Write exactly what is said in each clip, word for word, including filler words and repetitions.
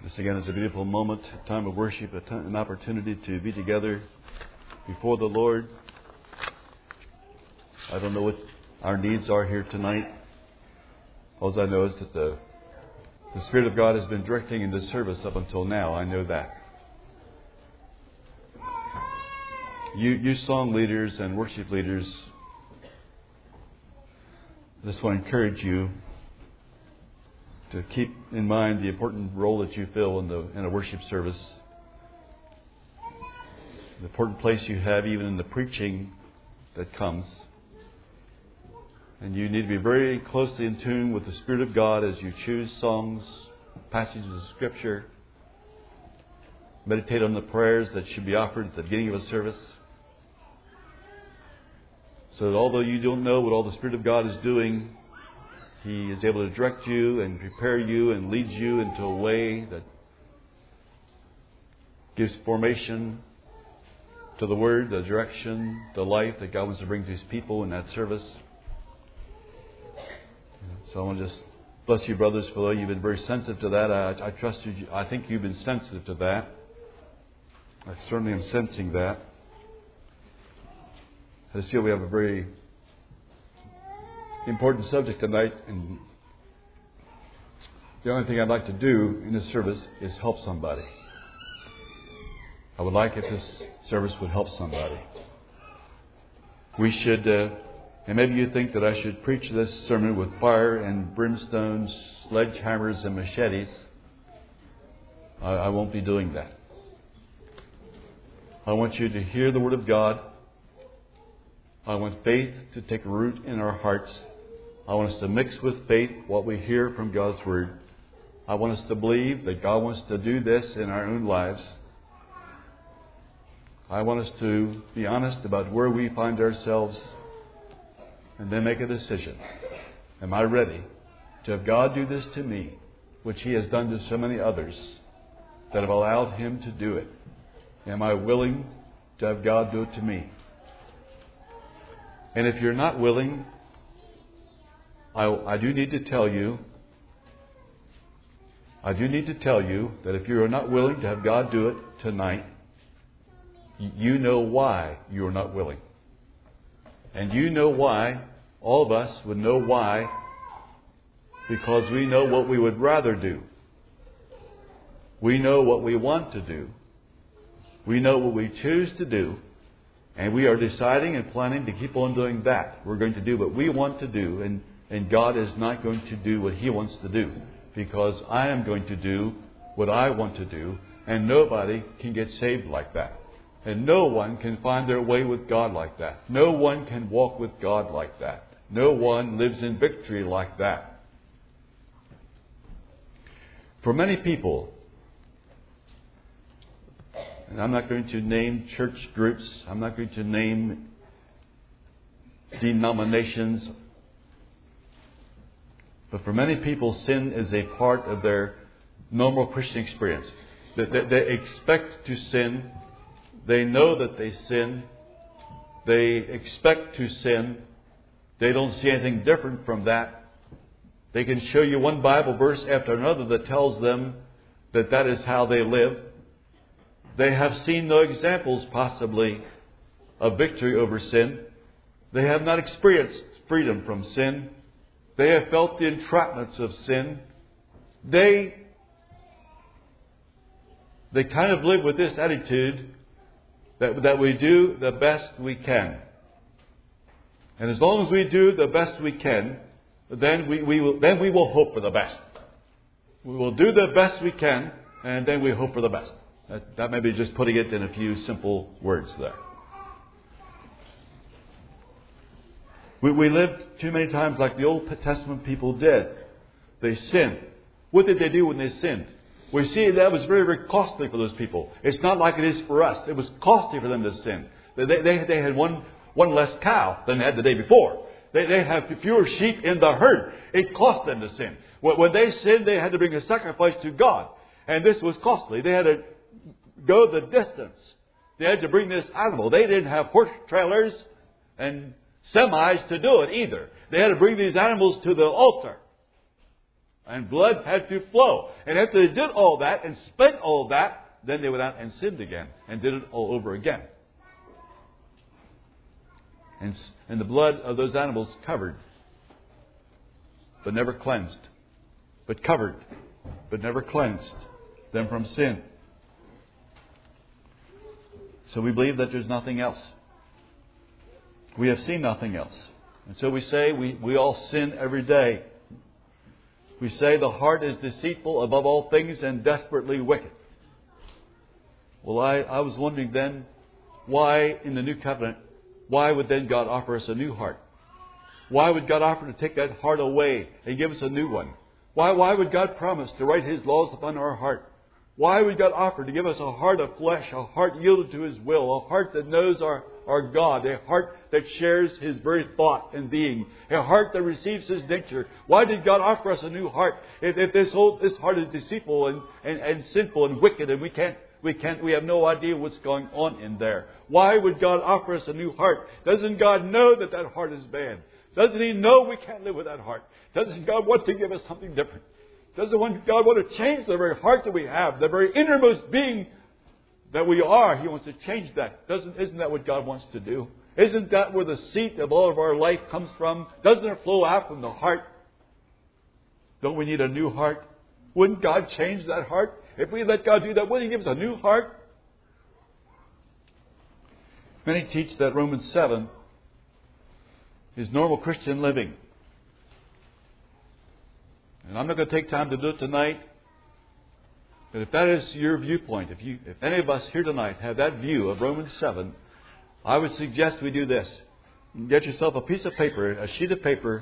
This again is a beautiful moment, a time of worship, a time, an opportunity to be together before the Lord. I don't know what our needs are here tonight. All I know is that the, the Spirit of God has been directing in this service up until now. I know that. You, you song leaders and worship leaders, I just want to encourage you to keep in mind the important role that you fill in the in a worship service. The important place you have even in the preaching that comes. And you need to be very closely in tune with the Spirit of God as you choose songs, passages of Scripture. Meditate on the prayers that should be offered at the beginning of a service. So that although you don't know what all the Spirit of God is doing, He is able to direct you and prepare you and lead you into a way that gives formation to the Word, the direction, the life that God wants to bring to His people in that service. So I want to just bless you, brothers, for though you've been very sensitive to that. I, I trust you. I think you've been sensitive to that. I certainly am sensing that. I just feel we have a very important subject tonight, and the only thing I'd like to do in this service is help somebody. I would like if this service would help somebody. We should, uh, and maybe you think that I should preach this sermon with fire and brimstone, sledgehammers and machetes. I, I won't be doing that. I want you to hear the Word of God. I want faith to take root in our hearts. I want us to mix with faith what we hear from God's Word. I want us to believe that God wants to do this in our own lives. I want us to be honest about where we find ourselves and then make a decision. Am I ready to have God do this to me, which He has done to so many others that have allowed Him to do it? Am I willing to have God do it to me? And if you're not willing, I, I do need to tell you, I do need to tell you that if you are not willing to have God do it tonight, you know why you are not willing. And you know why, all of us would know why, because we know what we would rather do. We know what we want to do. We know what we choose to do. And we are deciding and planning to keep on doing that. We're going to do what we want to do, and, and God is not going to do what He wants to do. Because I am going to do what I want to do, and nobody can get saved like that. And no one can find their way with God like that. No one can walk with God like that. No one lives in victory like that. For many people, and I'm not going to name church groups. I'm not going to name denominations. But for many people, sin is a part of their normal Christian experience. They, they, they expect to sin. They know that they sin. They expect to sin. They don't see anything different from that. They can show you one Bible verse after another that tells them that that is how they live. They have seen no examples, possibly, of victory over sin. They have not experienced freedom from sin. They have felt the entrapments of sin. They, they kind of live with this attitude that, that we do the best we can. And as long as we do the best we can, then we, we will, then we will hope for the best. We will do the best we can, and then we hope for the best. That, that may be just putting it in a few simple words there. We, we lived too many times like the Old Testament people did. They sinned. What did they do when they sinned? We see that was very, very costly for those people. It's not like it is for us. It was costly for them to sin. They, they, they had one, one less cow than they had the day before. They, they had fewer sheep in the herd. It cost them to sin. When they sinned, they had to bring a sacrifice to God. And this was costly. They had to go the distance. They had to bring this animal. They didn't have horse trailers and semis to do it either. They had to bring these animals to the altar. And blood had to flow. And after they did all that and spent all that, then they went out and sinned again and did it all over again. And, and the blood of those animals covered, but never cleansed. But covered, but never cleansed them from sin. So we believe that there's nothing else. We have seen nothing else. And so we say we, we all sin every day. We say the heart is deceitful above all things and desperately wicked. Well, I, I was wondering then, why in the New Covenant, why would then God offer us a new heart? Why would God offer to take that heart away and give us a new one? Why, why would God promise to write His laws upon our heart? Why would God offer to give us a heart of flesh, a heart yielded to His will, a heart that knows our, our God, a heart that shares His very thought and being, a heart that receives His nature? Why did God offer us a new heart? If, if this whole this heart is deceitful and, and, and sinful and wicked, and we can't we can't we have no idea what's going on in there. Why would God offer us a new heart? Doesn't God know that that heart is bad? Doesn't He know we can't live with that heart? Doesn't God want to give us something different? Doesn't God want to change the very heart that we have, the very innermost being that we are? He wants to change that. Doesn't, isn't that what God wants to do? Isn't that where the seat of all of our life comes from? Doesn't it flow out from the heart? Don't we need a new heart? Wouldn't God change that heart? If we let God do that, wouldn't He give us a new heart? Many teach that Romans seven is normal Christian living. And I'm not going to take time to do it tonight. But if that is your viewpoint, if you, if any of us here tonight have that view of Romans seven, I would suggest we do this. Get yourself a piece of paper, a sheet of paper,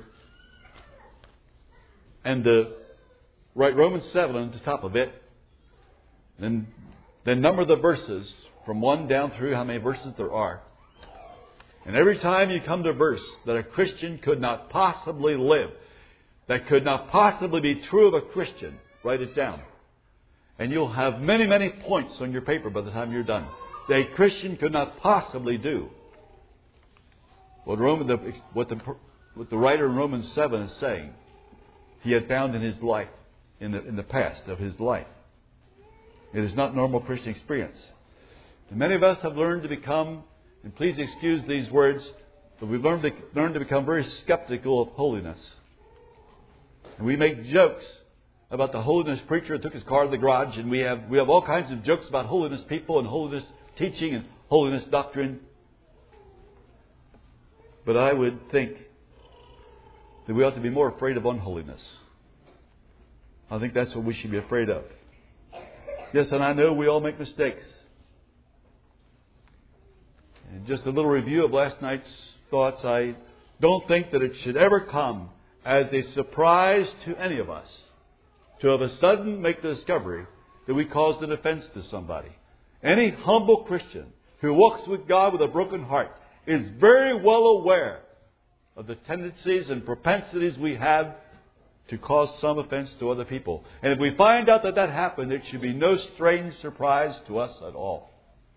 and uh, write Romans seven on the top of it. Then, then number the verses from one down through how many verses there are. And every time you come to a verse that a Christian could not possibly live, that could not possibly be true of a Christian, write it down. And you'll have many, many points on your paper by the time you're done that a Christian could not possibly do. What, Roman, the, what, the, what the writer in Romans seven is saying, he had found in his life, in the, in the past of his life. It is not normal Christian experience. And many of us have learned to become, and please excuse these words, but we've learned to, learned to become very skeptical of holiness. And we make jokes about the holiness preacher who took his car to the garage, and we have we have all kinds of jokes about holiness people and holiness teaching and holiness doctrine. But I would think that we ought to be more afraid of unholiness. I think that's what we should be afraid of. Yes, and I know we all make mistakes. And just a little review of last night's thoughts. I don't think that it should ever come as a surprise to any of us to of a sudden make the discovery that we caused an offense to somebody. Any humble Christian who walks with God with a broken heart is very well aware of the tendencies and propensities we have to cause some offense to other people. And if we find out that that happened, it should be no strange surprise to us at all.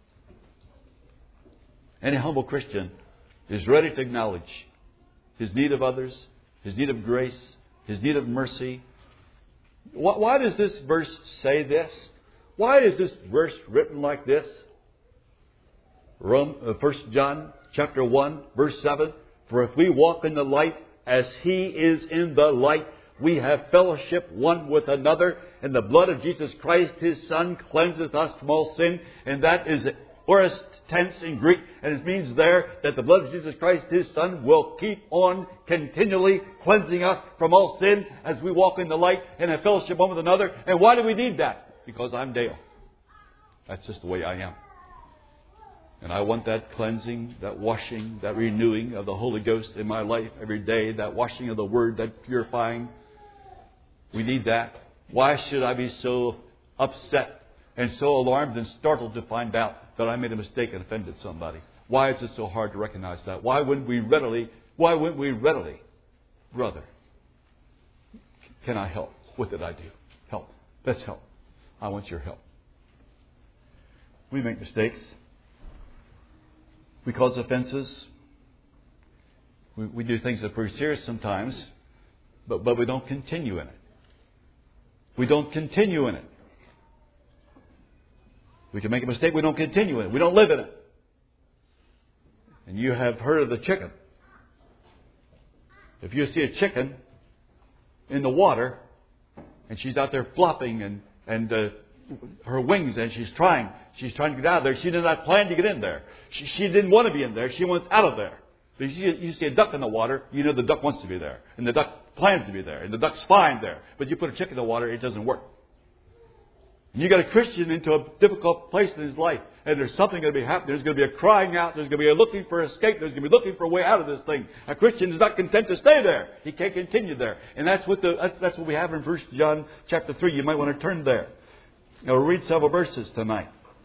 Any humble Christian is ready to acknowledge his need of others, his need of grace, his need of mercy. Why does this verse say this? Why is this verse written like this? First John chapter one, verse seven. For if we walk in the light as He is in the light, we have fellowship one with another, and the blood of Jesus Christ, His Son, cleanseth us from all sin. And that is aorist tense in Greek, and it means there that the blood of Jesus Christ, His Son, will keep on continually cleansing us from all sin as we walk in the light and have fellowship one with another. And why do we need that? Because I'm Dale. That's just the way I am. And I want that cleansing, that washing, that renewing of the Holy Ghost in my life every day, that washing of the Word, that purifying. We need that. Why should I be so upset and so alarmed and startled to find out that I made a mistake and offended somebody? Why is it so hard to recognize that? Why wouldn't we readily, why wouldn't we readily, brother, can I help? What did I do? Help. Let's help. I want your help. We make mistakes. We cause offenses. We, we do things that are pretty serious sometimes, but, but we don't continue in it. we don't continue in it. We can make a mistake, we don't continue in it. We don't live in it. And you have heard of the chicken. If you see a chicken in the water, and she's out there flopping and, and uh, her wings, and she's trying, she's trying to get out of there. She did not plan to get in there. She, she didn't want to be in there. She wants out of there. But you see, you see a duck in the water, you know the duck wants to be there. And the duck plans to be there. And the duck's fine there. But you put a chicken in the water, it doesn't work. And you got a Christian into a difficult place in his life. And there's something going to be happening. There's going to be a crying out. There's going to be a looking for escape. There's going to be looking for a way out of this thing. A Christian is not content to stay there. He can't continue there. And that's what the that's what we have in First John chapter three. You might want to turn there. Now we'll read several verses tonight.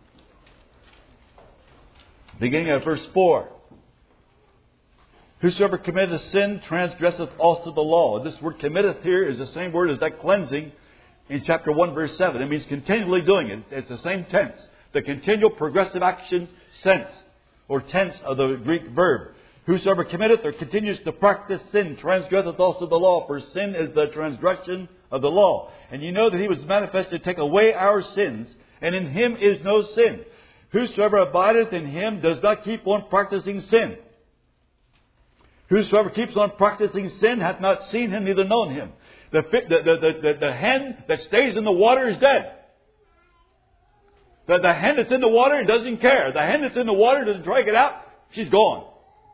Beginning at verse four. Whosoever committeth sin transgresseth also the law. This word committeth here is the same word as that cleansing in chapter one verse seven. It means continually doing it. It's the same tense. The continual progressive action sense or tense of the Greek verb. Whosoever committeth or continues to practice sin transgresseth also the law, for sin is the transgression of the law. And you know that He was manifested to take away our sins, and in Him is no sin. Whosoever abideth in Him does not keep on practicing sin. Whosoever keeps on practicing sin hath not seen Him, neither known Him. The, the, the, the, the hen that stays in the water is dead. The, the hen that's in the water doesn't care. The hen that's in the water doesn't try to get out. She's gone.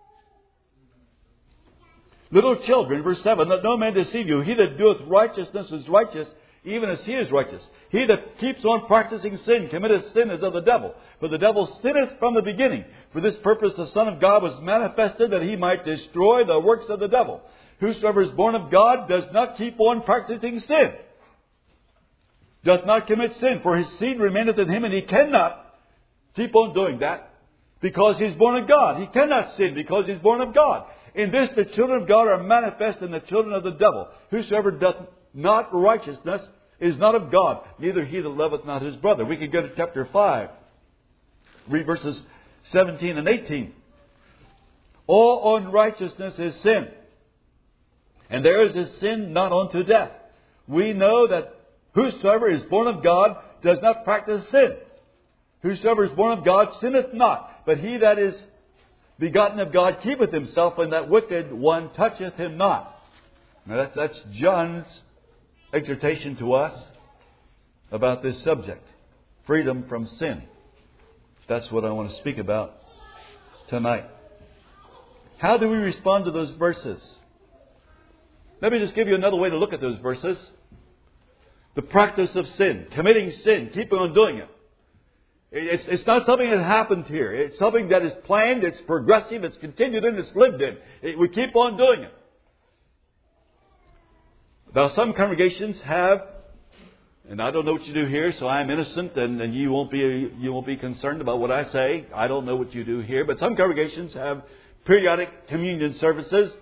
Little children, verse seven, let no man deceive you. He that doeth righteousness is righteous, even as he is righteous. He that keeps on practicing sin committeth sin as of the devil. For the devil sinneth from the beginning. For this purpose the Son of God was manifested, that He might destroy the works of the devil. Whosoever is born of God does not keep on practicing sin. Doth not commit sin, for his seed remaineth in him, and he cannot keep on doing that because he's born of God. He cannot sin because he's born of God. In this the children of God are manifest, and the children of the devil. Whosoever doth not righteousness is not of God, neither he that loveth not his brother. We could go to chapter five. Read verses seventeen and eighteen. All unrighteousness is sin, and there is a sin not unto death. We know that whosoever is born of God does not practice sin. Whosoever is born of God sinneth not, but he that is begotten of God keepeth himself, and that wicked one toucheth him not. Now that's, that's John's exhortation to us about this subject. Freedom from sin. That's what I want to speak about tonight. How do we respond to those verses? Let me just give you another way to look at those verses. The practice of sin, committing sin, keeping on doing it. It's, it's not something that happened here. It's something that is planned, it's progressive, it's continued in, it's lived in. It, we keep on doing it. Now some congregations have, and I don't know what you do here, so I'm innocent, and, and you won't be you won't be concerned about what I say. I don't know what you do here, but some congregations have periodic communion services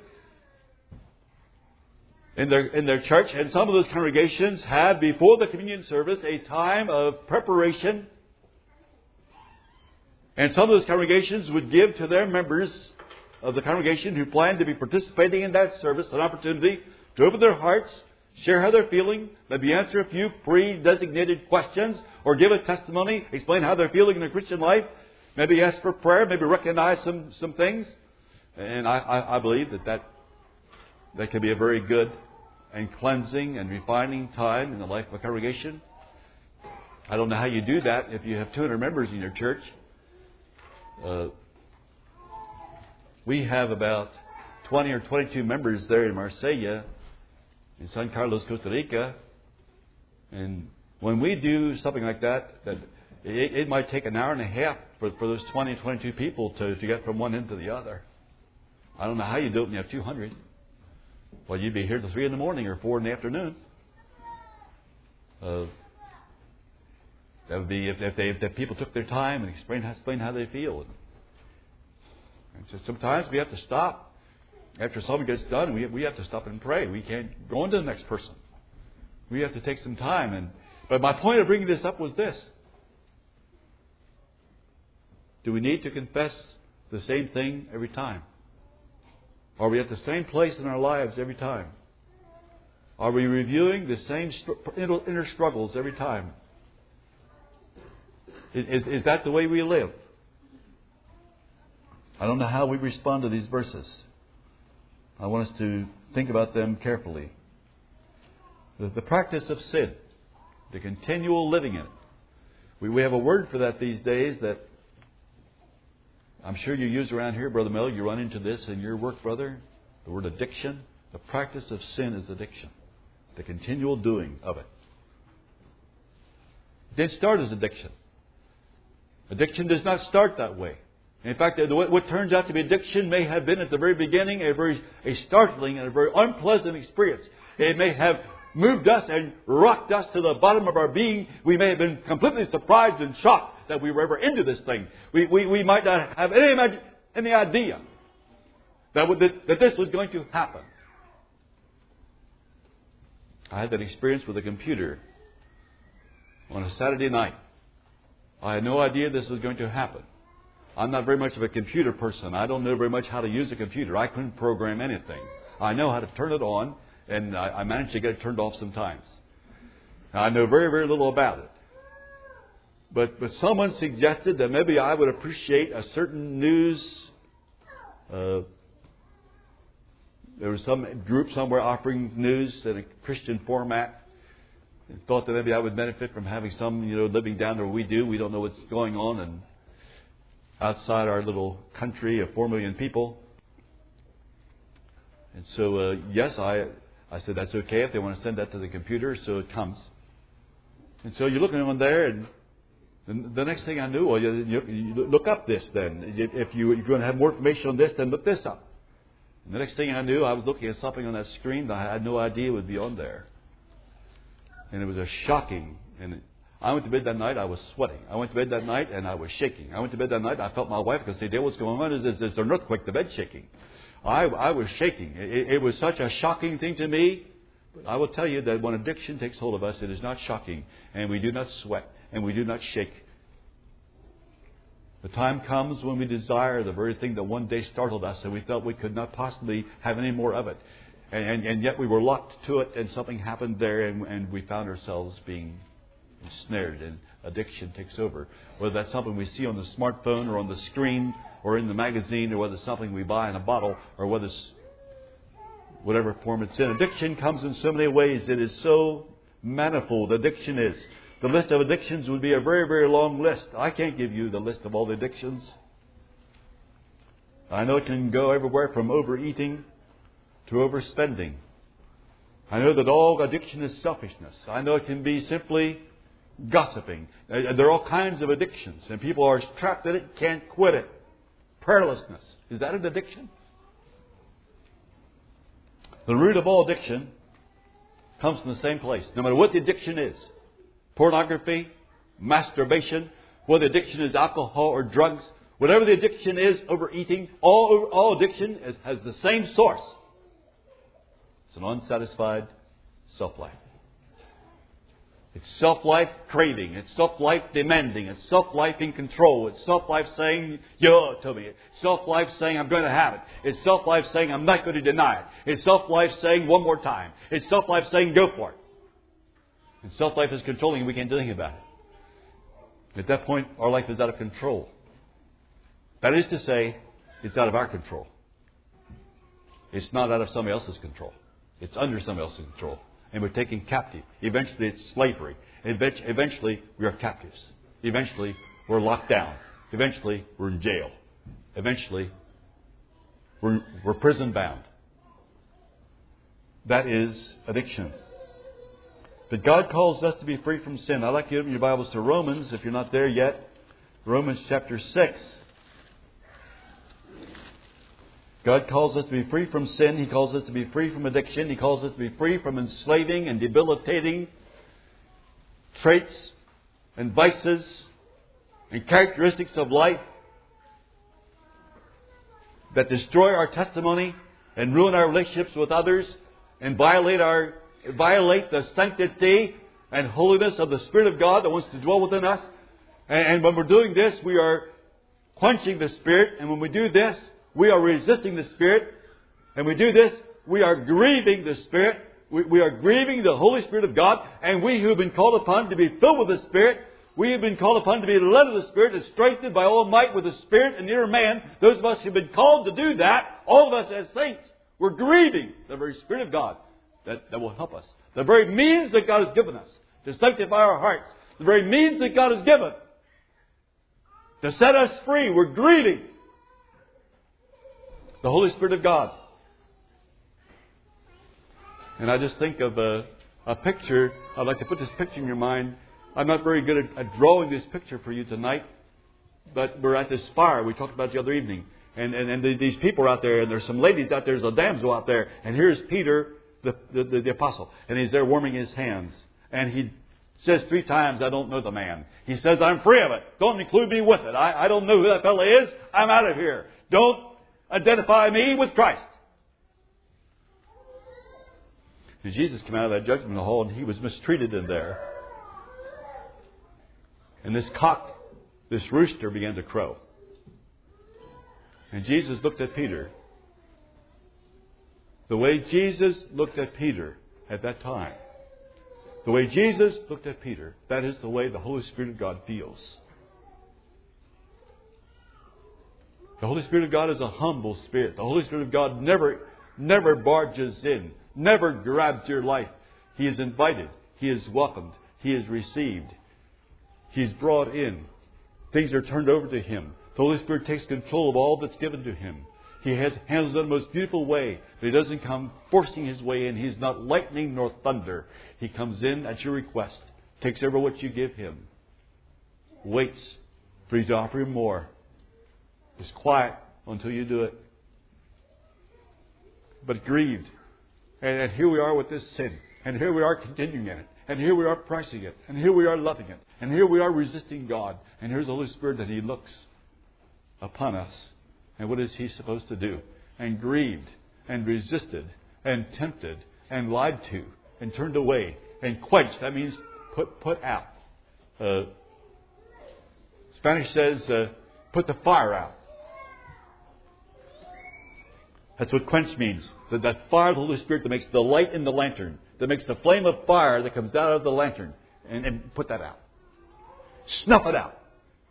in their in their church, and some of those congregations have before the communion service a time of preparation. And some of those congregations would give to their members of the congregation who plan to be participating in that service an opportunity to open their hearts, share how they're feeling, maybe answer a few pre-designated questions, or give a testimony, explain how they're feeling in their Christian life, maybe ask for prayer, maybe recognize some, some things. And I, I, I believe that, that that can be a very good and cleansing and refining time in the life of a congregation. I don't know how you do that if you have two hundred members in your church. Uh, we have about twenty or twenty-two members there in Marsella, in San Carlos, Costa Rica. And when we do something like that, that it, it might take an hour and a half for, for those twenty, twenty-two people to, to get from one end to the other. I don't know how you do it when you have two hundred. Well, you'd be here till three in the morning or four in the afternoon. Uh, that would be if, if, they, if the people took their time and explain, explain how they feel. And so sometimes we have to stop. After something gets done, we, we have to stop and pray. We can't go on to the next person. We have to take some time. And But my point of bringing this up was this. Do we need to confess the same thing every time? Are we at the same place in our lives every time? Are we reviewing the same inner struggles every time? Is, is, is that the way we live? I don't know how we respond to these verses. I want us to think about them carefully. The, the practice of sin, the continual living in it. We, we have a word for that these days that I'm sure you use around here, Brother Mel. You run into this in your work, brother. The word addiction. The practice of sin is addiction. The continual doing of it. It didn't start as addiction. Addiction does not start that way. In fact, what turns out to be addiction may have been at the very beginning a very a startling and a very unpleasant experience. It may have moved us and rocked us to the bottom of our being. We may have been completely surprised and shocked that we were ever into this thing. We we, we might not have any imagine, any idea that, that that this was going to happen. I had that experience with a computer on a Saturday night. I had no idea this was going to happen. I'm not very much of a computer person. I don't know very much how to use a computer. I couldn't program anything. I know how to turn it on, and I, I managed to get it turned off sometimes. Now, I know very, very little about it. But but someone suggested that maybe I would appreciate a certain news. Uh, there was some group somewhere offering news in a Christian format. And thought that maybe I would benefit from having some, you know, living down there where we do. We don't know what's going on and outside our little country of four million people. And so, uh, yes, I I said that's okay if they want to send that to the computer, so it comes. And so you're looking on there, and the, the next thing I knew, well, you, you, you look up this then. If, you, if you're going to have more information on this, then look this up. And the next thing I knew, I was looking at something on that screen that I had no idea would be on there. And it was a shocking. And I went to bed that night, I was sweating. I went to bed that night, and I was shaking. I went to bed that night, and I felt my wife could say, Dale, what's going on? Is, is, is there an earthquake? The bed's shaking. I, I was shaking. It, it was such a shocking thing to me. But I will tell you that when addiction takes hold of us, it is not shocking. And we do not sweat. And we do not shake. The time comes when we desire the very thing that one day startled us, and we felt we could not possibly have any more of it. And, and, and yet we were locked to it, and something happened there, and, and we found ourselves being ensnared, and addiction takes over. Whether that's something we see on the smartphone or on the screen or in the magazine, or whether it's something we buy in a bottle, or whether it's whatever form it's in. Addiction comes in so many ways. It is so manifold. Addiction is. The list of addictions would be a very, very long list. I can't give you the list of all the addictions. I know it can go everywhere from overeating to overspending. I know that all addiction is selfishness. I know it can be simply gossiping. There are all kinds of addictions, and people are trapped in it, can't quit it. Prayerlessness. Is that an addiction? The root of all addiction comes from the same place. No matter what the addiction is. Pornography, masturbation, whether the addiction is alcohol or drugs, whatever the addiction is, overeating, all, all addiction is, has the same source. It's an unsatisfied self-life. It's self-life craving. It's self-life demanding. It's self-life in control. It's self-life saying, you owe it to me. It's self-life saying, I'm going to have it. It's self-life saying, I'm not going to deny it. It's self-life saying, one more time. It's self-life saying, go for it. And self-life is controlling, and we can't do anything about it. At that point, our life is out of control. That is to say, it's out of our control. It's not out of somebody else's control. It's under somebody else's control. And we're taken captive. Eventually, it's slavery. Eventually, we are captives. Eventually, we're locked down. Eventually, we're in jail. Eventually, we're, we're prison bound. That is addiction. But God calls us to be free from sin. I'd like you to open your Bibles to Romans, if you're not there yet. Romans chapter six. God calls us to be free from sin. He calls us to be free from addiction. He calls us to be free from enslaving and debilitating traits and vices and characteristics of life that destroy our testimony and ruin our relationships with others and violate our violate the sanctity and holiness of the Spirit of God that wants to dwell within us. And when we're doing this, we are quenching the Spirit. And when we do this, we are resisting the Spirit. And we do this, we are grieving the Spirit. We, we are grieving the Holy Spirit of God. And we who have been called upon to be filled with the Spirit, we have been called upon to be led of the Spirit and strengthened by all might with the Spirit and the inner man. Those of us who have been called to do that, all of us as saints, we're grieving the very Spirit of God that, that will help us. The very means that God has given us to sanctify our hearts. The very means that God has given to set us free. We're grieving the Holy Spirit of God. And I just think of a, a picture. I'd like to put this picture in your mind. I'm not very good at, at drawing this picture for you tonight. But we're at this fire we talked about the other evening. And, and, and the, these people are out there. And there's some ladies out there. There's a damsel out there. And here's Peter, the, the, the, the apostle. And he's there warming his hands. And he says three times, I don't know the man. He says, I'm free of it. Don't include me with it. I, I don't know who that fellow is. I'm out of here. Don't identify me with Christ. And Jesus came out of that judgment hall and he was mistreated in there. And this cock, this rooster began to crow. And Jesus looked at Peter. The way Jesus looked at Peter at that time, the way Jesus looked at Peter, that is the way the Holy Spirit of God feels. The Holy Spirit of God is a humble spirit. The Holy Spirit of God never, never barges in, never grabs your life. He is invited. He is welcomed. He is received. He is brought in. Things are turned over to Him. The Holy Spirit takes control of all that's given to Him. He has handles it in the most beautiful way. But He doesn't come forcing His way in. He's not lightning nor thunder. He comes in at your request. Takes over what you give Him. Waits for you to offer Him more. Is quiet until you do it. But grieved. And, and here we are with this sin. And here we are continuing in it. And here we are pressing it. And here we are loving it. And here we are resisting God. And here's the Holy Spirit that He looks upon us. And what is He supposed to do? And grieved. And resisted. And tempted. And lied to. And turned away. And quenched. That means put, put out. Uh, Spanish says uh, put the fire out. That's what quench means. That, that fire of the Holy Spirit that makes the light in the lantern. That makes the flame of fire that comes out of the lantern. And, and put that out. Snuff it out.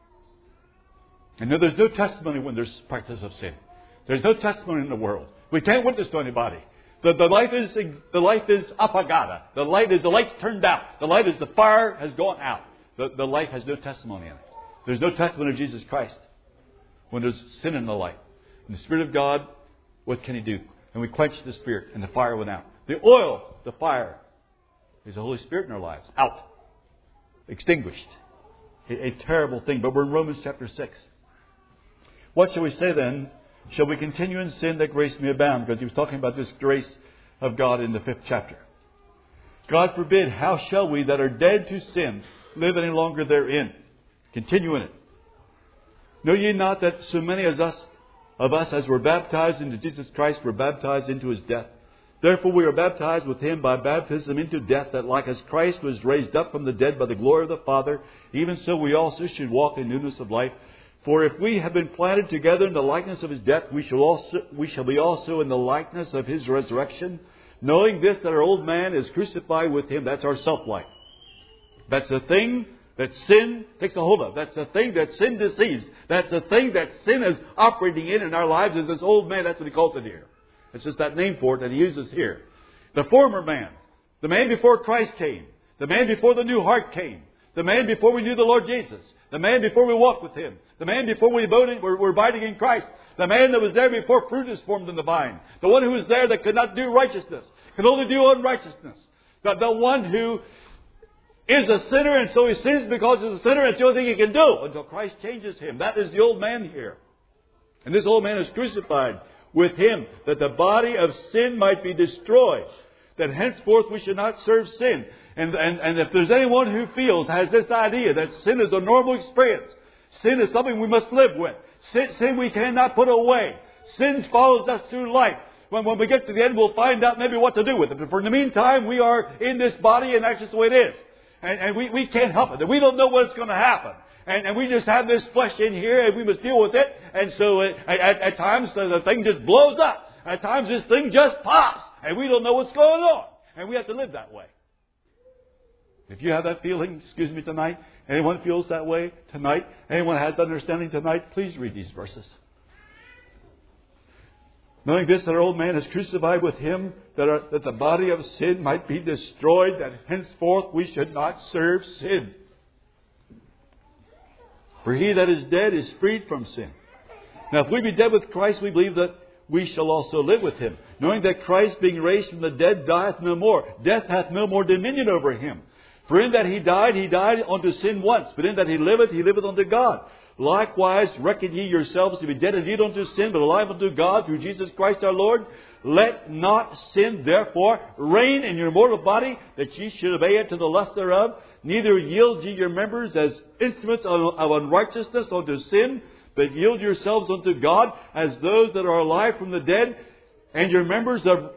And no, there's no testimony when there's practice of sin. There's no testimony in the world. We can't witness to anybody. The, the life is the life is apagada. The light is the light's turned out. The light is the fire has gone out. The, the life has no testimony in it. There's no testimony of Jesus Christ when there's sin in the light. And the Spirit of God, what can He do? And we quenched the Spirit and the fire went out. The oil, the fire, is the Holy Spirit in our lives. Out. Extinguished. A, a terrible thing. But we're in Romans chapter six. What shall we say then? Shall we continue in sin that grace may abound? Because he was talking about this grace of God in the fifth chapter. God forbid, how shall we that are dead to sin live any longer therein? Continue in it. Know ye not that so many as us of us as were baptized into Jesus Christ were baptized into His death? Therefore we are baptized with Him by baptism into death, that like as Christ was raised up from the dead by the glory of the Father, even so we also should walk in newness of life. For if we have been planted together in the likeness of His death, we shall also we shall be also in the likeness of His resurrection. Knowing this, that our old man is crucified with Him. That's our self-life. That's the thing that sin takes a hold of. That's the thing that sin deceives. That's the thing that sin is operating in in our lives, is this old man. That's what he calls it here. It's just that name for it that he uses here. The former man. The man before Christ came. The man before the new heart came. The man before we knew the Lord Jesus. The man before we walked with Him. The man before we abode, were, were abiding in Christ. The man that was there before fruit is formed in the vine. The one who was there that could not do righteousness. Could only do unrighteousness. The, the one who is a sinner and so he sins because he's a sinner. It's the only thing he can do until Christ changes him. That is the old man here. And this old man is crucified with Him, that the body of sin might be destroyed. That henceforth we should not serve sin. And, and, and if there's anyone who feels, has this idea that sin is a normal experience. Sin is something we must live with. Sin, sin we cannot put away. Sin follows us through life. When, when we get to the end, we'll find out maybe what to do with it. But for the meantime, we are in this body and that's just the way it is. And, and we, we can't help it. We don't know what's going to happen. And, and we just have this flesh in here and we must deal with it. And so it, at, at times the, the thing just blows up. At times this thing just pops. And we don't know what's going on. And we have to live that way. If you have that feeling, excuse me, tonight, anyone feels that way tonight, anyone has that understanding tonight, please read these verses. Knowing this, that our old man is crucified with Him, that, our, that the body of sin might be destroyed, that henceforth we should not serve sin. For he that is dead is freed from sin. Now if we be dead with Christ, we believe that we shall also live with Him. Knowing that Christ, being raised from the dead, dieth no more. Death hath no more dominion over Him. For in that He died, He died unto sin once. But in that He liveth, He liveth unto God. Likewise, reckon ye yourselves to be dead indeed unto sin, but alive unto God through Jesus Christ our Lord. Let not sin, therefore, reign in your mortal body, that ye should obey it to the lust thereof. Neither yield ye your members as instruments of, of unrighteousness unto sin, but yield yourselves unto God as those that are alive from the dead, and your members of,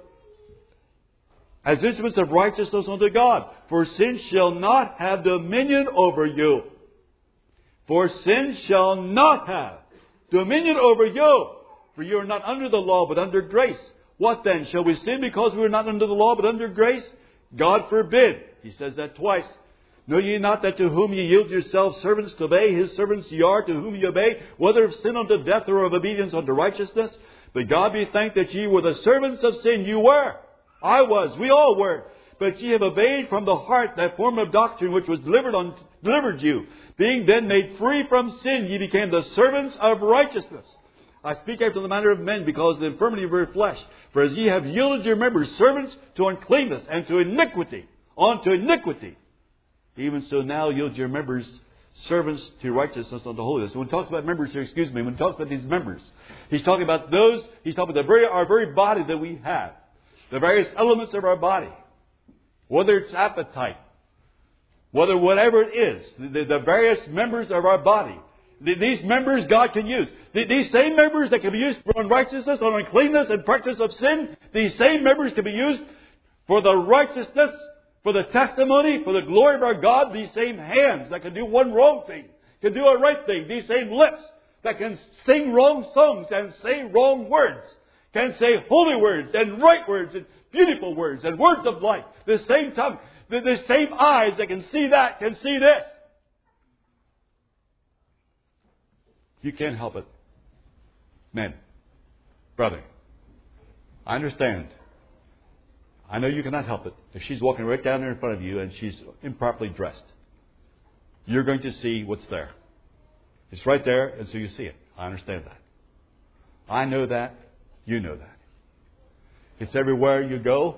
as instruments of righteousness unto God. For sin shall not have dominion over you. For sin shall not have dominion over you. For you are not under the law, but under grace. What then? Shall we sin because we are not under the law, but under grace? God forbid. He says that twice. Know ye not that to whom ye yield yourselves servants to obey, His servants ye are, to whom ye obey, whether of sin unto death or of obedience unto righteousness? But God be thanked that ye were the servants of sin. You were. I was. We all were. But ye have obeyed from the heart that form of doctrine which was delivered on, delivered you. Being then made free from sin, ye became the servants of righteousness. I speak after the manner of men, because of the infirmity of your flesh. For as ye have yielded your members servants to uncleanness and to iniquity, unto iniquity, even so now yield your members servants to righteousness unto holiness. When he talks about members here, excuse me, when he talks about these members, he's talking about those, he's talking about the very, our very body that we have. The various elements of our body. Whether it's appetite, whether whatever it is, the, the various members of our body. The, these members God can use. The, these same members that can be used for unrighteousness, on uncleanness and practice of sin, these same members can be used for the righteousness, for the testimony, for the glory of our God. These same hands that can do one wrong thing, can do a right thing. These same lips that can sing wrong songs and say wrong words, can say holy words and right words and beautiful words and words of life. The same tongue, the, the same eyes that can see that, can see this. You can't help it. Men, brother, I understand. I know you cannot help it. If she's walking right down there in front of you and she's improperly dressed, you're going to see what's there. It's right there, and so you see it. I understand that. I know that. You know that. It's everywhere you go.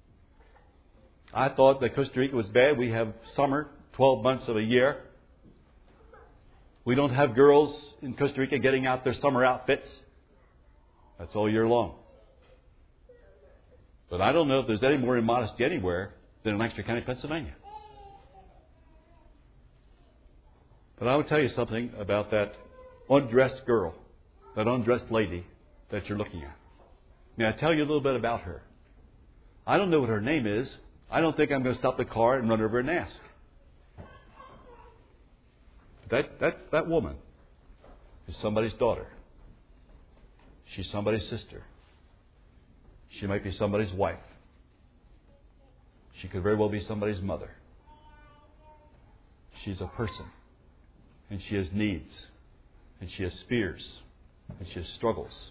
I thought that Costa Rica was bad. We have summer, twelve months of a year. We don't have girls in Costa Rica getting out their summer outfits. That's all year long. But I don't know if there's any more immodesty anywhere than in Lancaster County, Pennsylvania. But I will tell you something about that undressed girl, that undressed lady that you're looking at. May I tell you a little bit about her? I don't know what her name is. I don't think I'm going to stop the car and run over and ask. That, that, that woman is somebody's daughter. She's somebody's sister. She might be somebody's wife. She could very well be somebody's mother. She's a person. And she has needs. And she has fears. And she has struggles.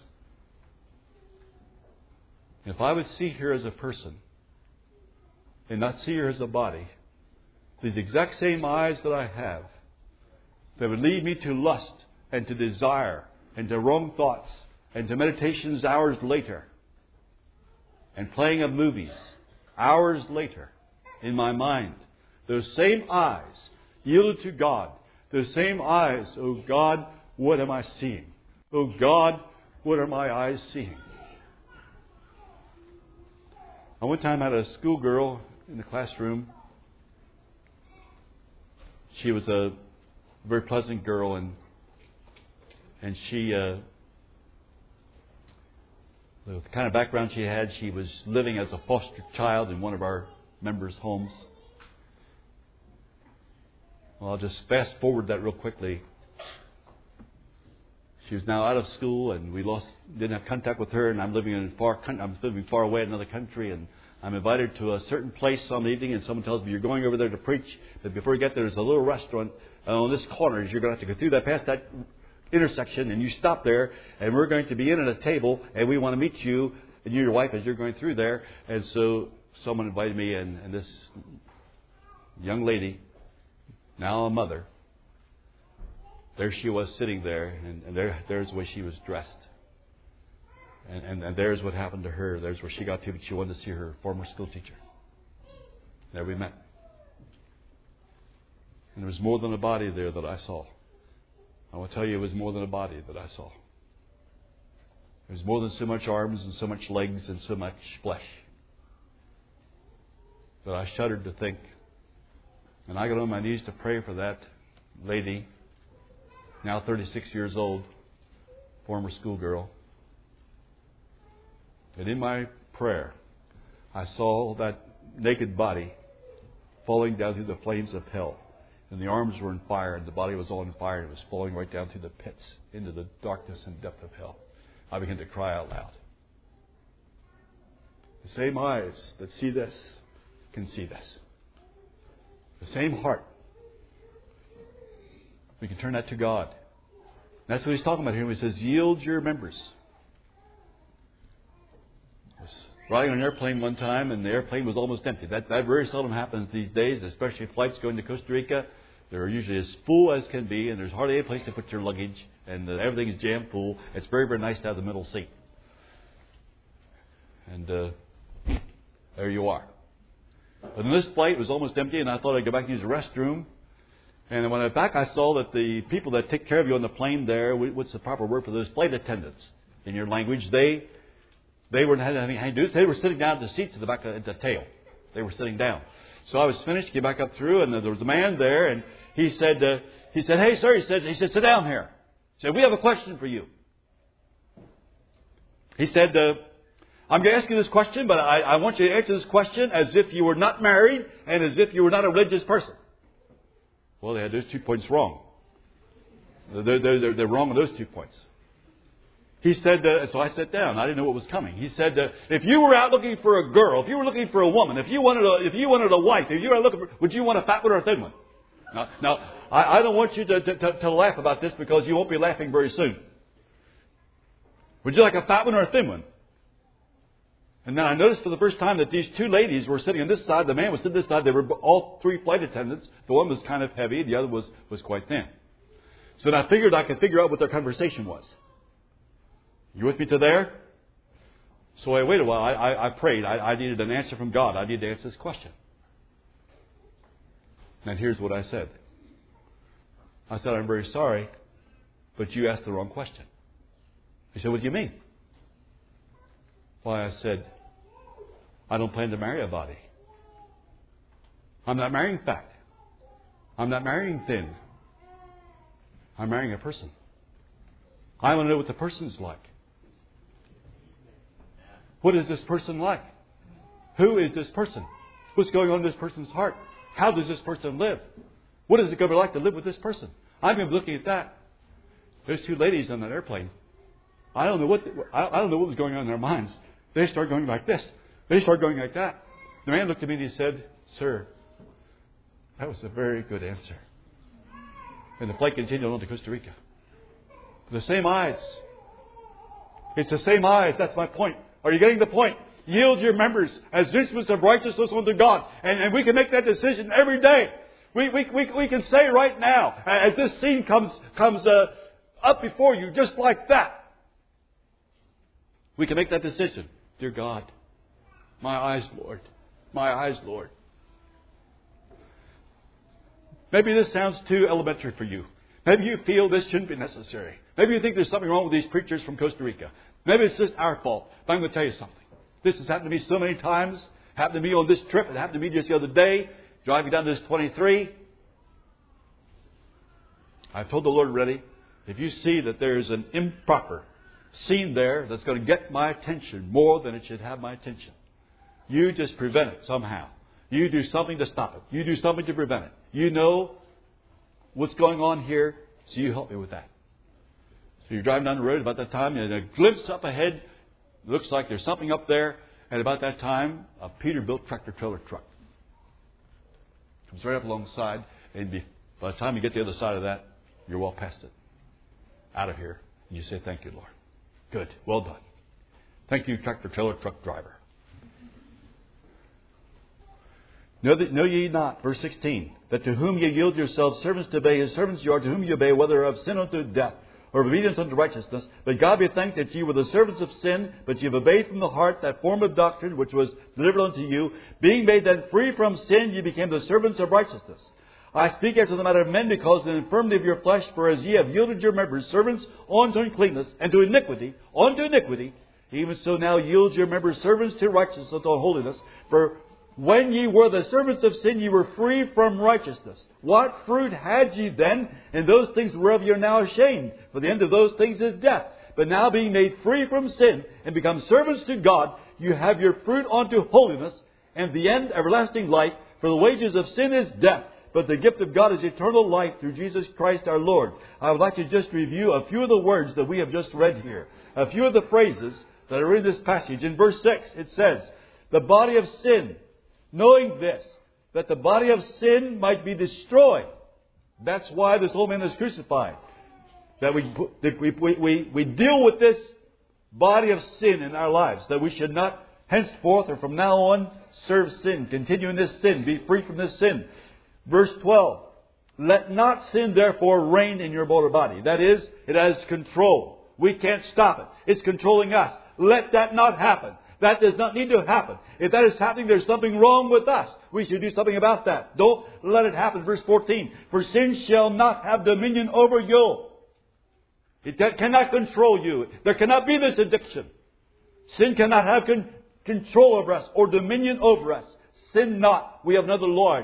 If I would see her as a person and not see her as a body, these exact same eyes that I have, that would lead me to lust and to desire and to wrong thoughts and to meditations hours later and playing of movies hours later in my mind. Those same eyes yielded to God. Those same eyes, oh God, what am I seeing? Oh God, what are my eyes seeing? I one time had a schoolgirl in the classroom. She was a very pleasant girl, and and she, uh, the kind of background she had, she was living as a foster child in one of our members' homes. Well, I'll just fast forward that real quickly. She was now out of school, and we lost, didn't have contact with her, and I'm living in far, I'm living far away in another country, and I'm invited to a certain place some evening, and someone tells me you're going over there to preach. But before you get there, there's a little restaurant on this corner. You're going to have to go through that, past that intersection, and you stop there. And we're going to be in at a table, and we want to meet you and you and your wife as you're going through there. And so someone invited me, and, and this young lady, now a mother, there she was sitting there, and, and there, there's the way she was dressed. And, and, and there's what happened to her. There's where she got to, but she wanted to see her former school teacher. There we met. And there was more than a body there that I saw. I will tell you, it was more than a body that I saw. There was more than so much arms and so much legs and so much flesh. But I shuddered to think. And I got on my knees to pray for that lady, now thirty-six years old, former schoolgirl. And in my prayer, I saw that naked body falling down through the flames of hell. And the arms were on fire, and the body was on fire, and it was falling right down through the pits, into the darkness and depth of hell. I began to cry out loud. The same eyes that see this can see this. The same heart. We can turn that to God. That's what He's talking about here when He says, yield your members. I was riding on an airplane one time, and the airplane was almost empty. That, that very seldom happens these days, especially flights going to Costa Rica. They're usually as full as can be, and there's hardly any place to put your luggage, and uh, everything is jam full. It's very, very nice to have the middle seat. And uh, there you are. But in this flight, it was almost empty, and I thought I'd go back and use the restroom. And when I went back, I saw that the people that take care of you on the plane there, what's the proper word for those? Flight attendants in your language. They they weren't having anything to do. They were sitting down at the seats at the back of the tail. They were sitting down. So I was finished, came back up through, and there was a man there, and he said, uh, he said, hey, sir, he said, he said, sit down here. He said, we have a question for you. He said, uh, I'm going to ask you this question, but I, I want you to answer this question as if you were not married and as if you were not a religious person. Well, they had those two points wrong. They're, they're, they're wrong on those two points. He said, uh, so I sat down. I didn't know what was coming. He said, uh, if you were out looking for a girl, if you were looking for a woman, if you wanted a, if you wanted a wife, if you were looking for, would you want a fat one or a thin one? Now, now I, I don't want you to, to, to laugh about this because you won't be laughing very soon. Would you like a fat one or a thin one? And then I noticed for the first time that these two ladies were sitting on this side. The man was sitting on this side. They were all three flight attendants. The one was kind of heavy. The other was, was quite thin. So then I figured I could figure out what their conversation was. You with me to there? So I waited a while. I, I, I prayed. I, I needed an answer from God. I needed to answer this question. And here's what I said. I said, I'm very sorry, but you asked the wrong question. He said, what do you mean? Why, I said, I don't plan to marry a body. I'm not marrying fat. I'm not marrying thin. I'm marrying a person. I want to know what the person's like. What is this person like? Who is this person? What's going on in this person's heart? How does this person live? What is it going to be like to live with this person? I'm going to be looking at that. There's two ladies on that airplane. I don't know what I don't know what was going on in their minds. They started going like this. They started going like that. The man looked at me and he said, "Sir, that was a very good answer." And the flight continued on to Costa Rica. The same eyes. It's the same eyes. That's my point. Are you getting the point? Yield your members as instruments of righteousness unto God. And, and we can make that decision every day. We, we, we, we can say right now, as this scene comes, comes uh, up before you, just like that. We can make that decision. Dear God, my eyes, Lord. My eyes, Lord. Maybe this sounds too elementary for you. Maybe you feel this shouldn't be necessary. Maybe you think there's something wrong with these preachers from Costa Rica. Maybe it's just our fault. But I'm going to tell you something. This has happened to me so many times. Happened to me on this trip. It happened to me just the other day, driving down this twenty-three. I've told the Lord already, if you see that there's an improper scene there that's going to get my attention more than it should have my attention, you just prevent it somehow. You do something to stop it. You do something to prevent it. You know what's going on here, so you help me with that. So you're driving down the road about that time, and a glimpse up ahead, looks like there's something up there, And about that time, a Peterbilt tractor trailer truck comes right up alongside, and be, by the time you get to the other side of that, you're well past it. Out of here. And you say, thank you, Lord. Good. Well done. Thank you, tractor trailer truck driver. Know, that, know ye not, verse sixteen, that to whom ye yield yourselves servants to obey, his servants you are, to whom ye obey, whether of sin unto death, or of obedience unto righteousness. But God be thanked that ye were the servants of sin, but ye have obeyed from the heart that form of doctrine which was delivered unto you. Being made then free from sin, ye became the servants of righteousness. I speak after the matter of men, because of the infirmity of your flesh, for as ye have yielded your members servants unto uncleanness, and to iniquity, unto iniquity, even so now yield your members servants to righteousness, unto holiness. For when ye were the servants of sin, ye were free from righteousness. What fruit had ye then in those things whereof ye are now ashamed? For the end of those things is death. But now being made free from sin, and become servants to God, you have your fruit unto holiness, and the end everlasting life. For the wages of sin is death, but the gift of God is eternal life through Jesus Christ our Lord. I would like to just review a few of the words that we have just read here. A few of the phrases that are in this passage. In verse six, it says, the body of sin, knowing this, that the body of sin might be destroyed. That's why this old man is crucified. That we, that we, we, we, we deal with this body of sin in our lives. That we should not henceforth or from now on serve sin, continue in this sin, be free from this sin. Verse twelve, let not sin therefore reign in your mortal body. That is, it has control. We can't stop it. It's controlling us. Let that not happen. That does not need to happen. If that is happening, there's something wrong with us. We should do something about that. Don't let it happen. Verse fourteen, for sin shall not have dominion over you. It cannot control you. There cannot be this addiction. Sin cannot have con- control over us or dominion over us. Sin not. We have another Lord.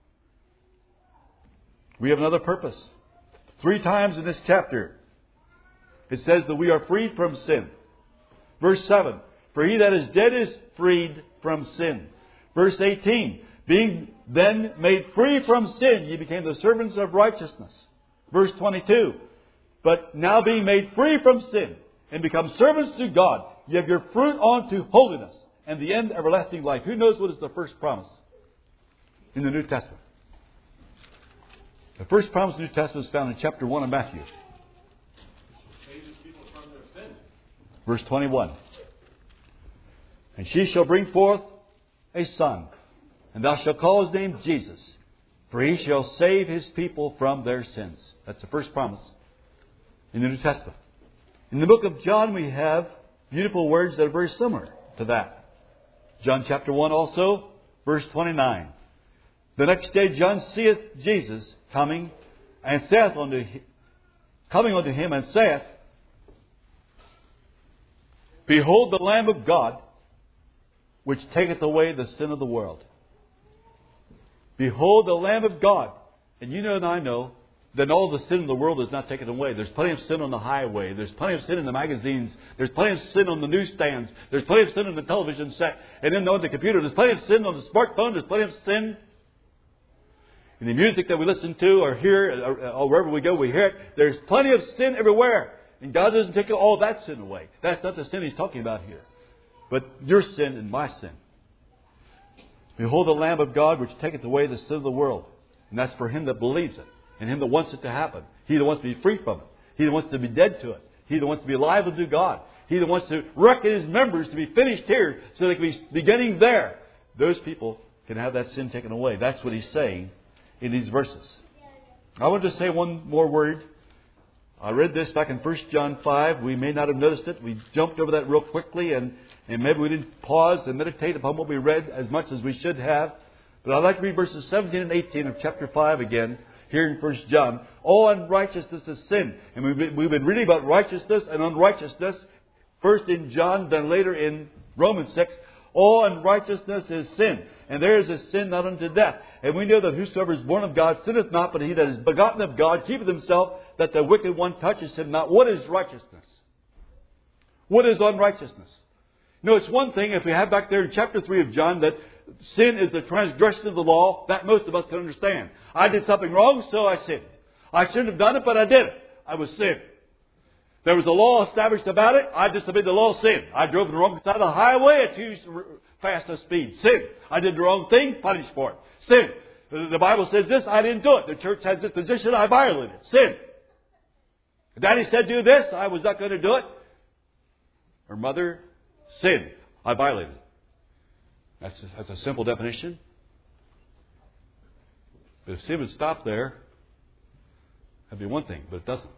We have another purpose. Three times in this chapter, it says that we are freed from sin. Verse seven, for he that is dead is freed from sin. Verse eighteen, being then made free from sin, ye became the servants of righteousness. Verse twenty-two, but now being made free from sin and become servants to God, ye have your fruit unto holiness, and the end everlasting life. Who knows what is the first promise in the New Testament? The first promise in the New Testament is found in chapter one of Matthew. Saves people from their sin. Verse twenty-one. And she shall bring forth a son, and thou shalt call his name Jesus, for he shall save his people from their sins. That's the first promise in the New Testament. In the book of John, we have beautiful words that are very similar to that. John chapter one also, verse twenty-nine. The next day John seeth Jesus coming, and saith unto him, coming unto him, and saith, behold the Lamb of God, which taketh away the sin of the world. Behold the Lamb of God. And you know and I know that all the sin in the world is not taken away. There's plenty of sin on the highway. There's plenty of sin in the magazines. There's plenty of sin on the newsstands. There's plenty of sin on the television set. And then on the computer. There's plenty of sin on the smartphone. There's plenty of sin in the music that we listen to or hear, or, or wherever we go, we hear it. There's plenty of sin everywhere. And God doesn't take all that sin away. That's not the sin He's talking about here. But your sin and my sin. Behold the Lamb of God, which taketh away the sin of the world. And that's for him that believes it. And him that wants it to happen. He that wants to be free from it. He that wants to be dead to it. He that wants to be alive unto God. He that wants to reckon his members to be finished here so they can be beginning there. Those people can have that sin taken away. That's what he's saying in these verses. I want to say one more word. I read this back in First John five. We may not have noticed it. We jumped over that real quickly and, and maybe we didn't pause and meditate upon what we read as much as we should have. But I'd like to read verses seventeen and eighteen of chapter five again, here in First John. All unrighteousness is sin. And we've been, we've been reading about righteousness and unrighteousness, first in John, then later in Romans six. All unrighteousness is sin. And there is a sin not unto death. And we know that whosoever is born of God sinneth not, but he that is begotten of God keepeth himself, that the wicked one touches him not. What is righteousness? What is unrighteousness? You know, it's one thing if we have back there in chapter three of John that sin is the transgression of the law. That most of us can understand. I did something wrong, so I sinned. I shouldn't have done it, but I did it. I was sinned. There was a law established about it. I disobeyed the law, sin. I drove on the wrong side of the highway at too fast a speed. Sin. I did the wrong thing, punished for it. Sin. The Bible says this, I didn't do it. The church has this position, I violated it. Sin. Daddy said do this, I was not going to do it. Or mother, sin. I violated it. That's a, that's a simple definition. But if sin would stop there, that'd be one thing, but it doesn't.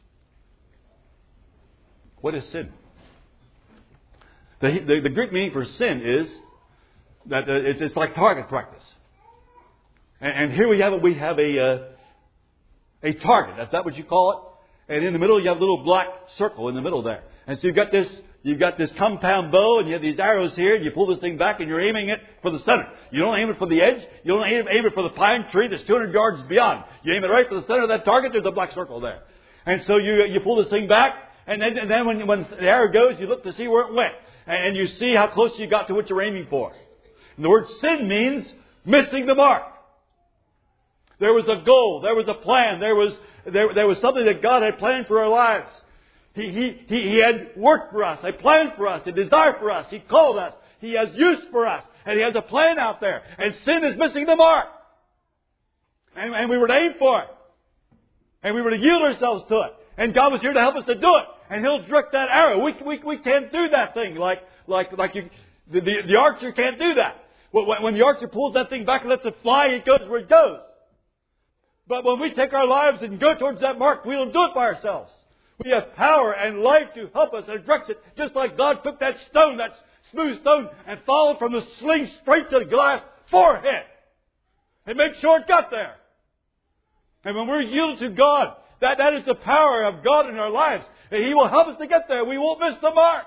What is sin? The, the, the Greek meaning for sin is that uh, it's, it's like target practice. And, and here we have a, we have a uh, a target. Is that what you call it? And in the middle you have a little black circle in the middle there. And so you've got this you've got this compound bow, and you have these arrows here, and you pull this thing back, and you're aiming it for the center. You don't aim it for the edge. You don't aim, aim it for the pine tree that's two hundred yards beyond. You aim it right for the center of that target. There's a black circle there. And so you you pull this thing back. And then, and then when, when the arrow goes, you look to see where it went. And you see how close you got to what you're aiming for. And the word sin means missing the mark. There was a goal. There was a plan. There was, there, there was something that God had planned for our lives. He, he, he, he had worked for us, a plan for us, a desire for us. He called us. He has use for us. And He has a plan out there. And sin is missing the mark. And, and we were to aim for it. And we were to yield ourselves to it. And God was here to help us to do it. And He'll direct that arrow. We, we, we can't do that thing like, like, like you, the, the, the archer can't do that. When, when the archer pulls that thing back and lets it fly, it goes where it goes. But when we take our lives and go towards that mark, we don't do it by ourselves. We have power and life to help us and direct it, just like God took that stone, that smooth stone, and followed from the sling straight to the Goliath's forehead. And made sure it got there. And when we're yielded to God, That, that is the power of God in our lives. And He will help us to get there. We won't miss the mark.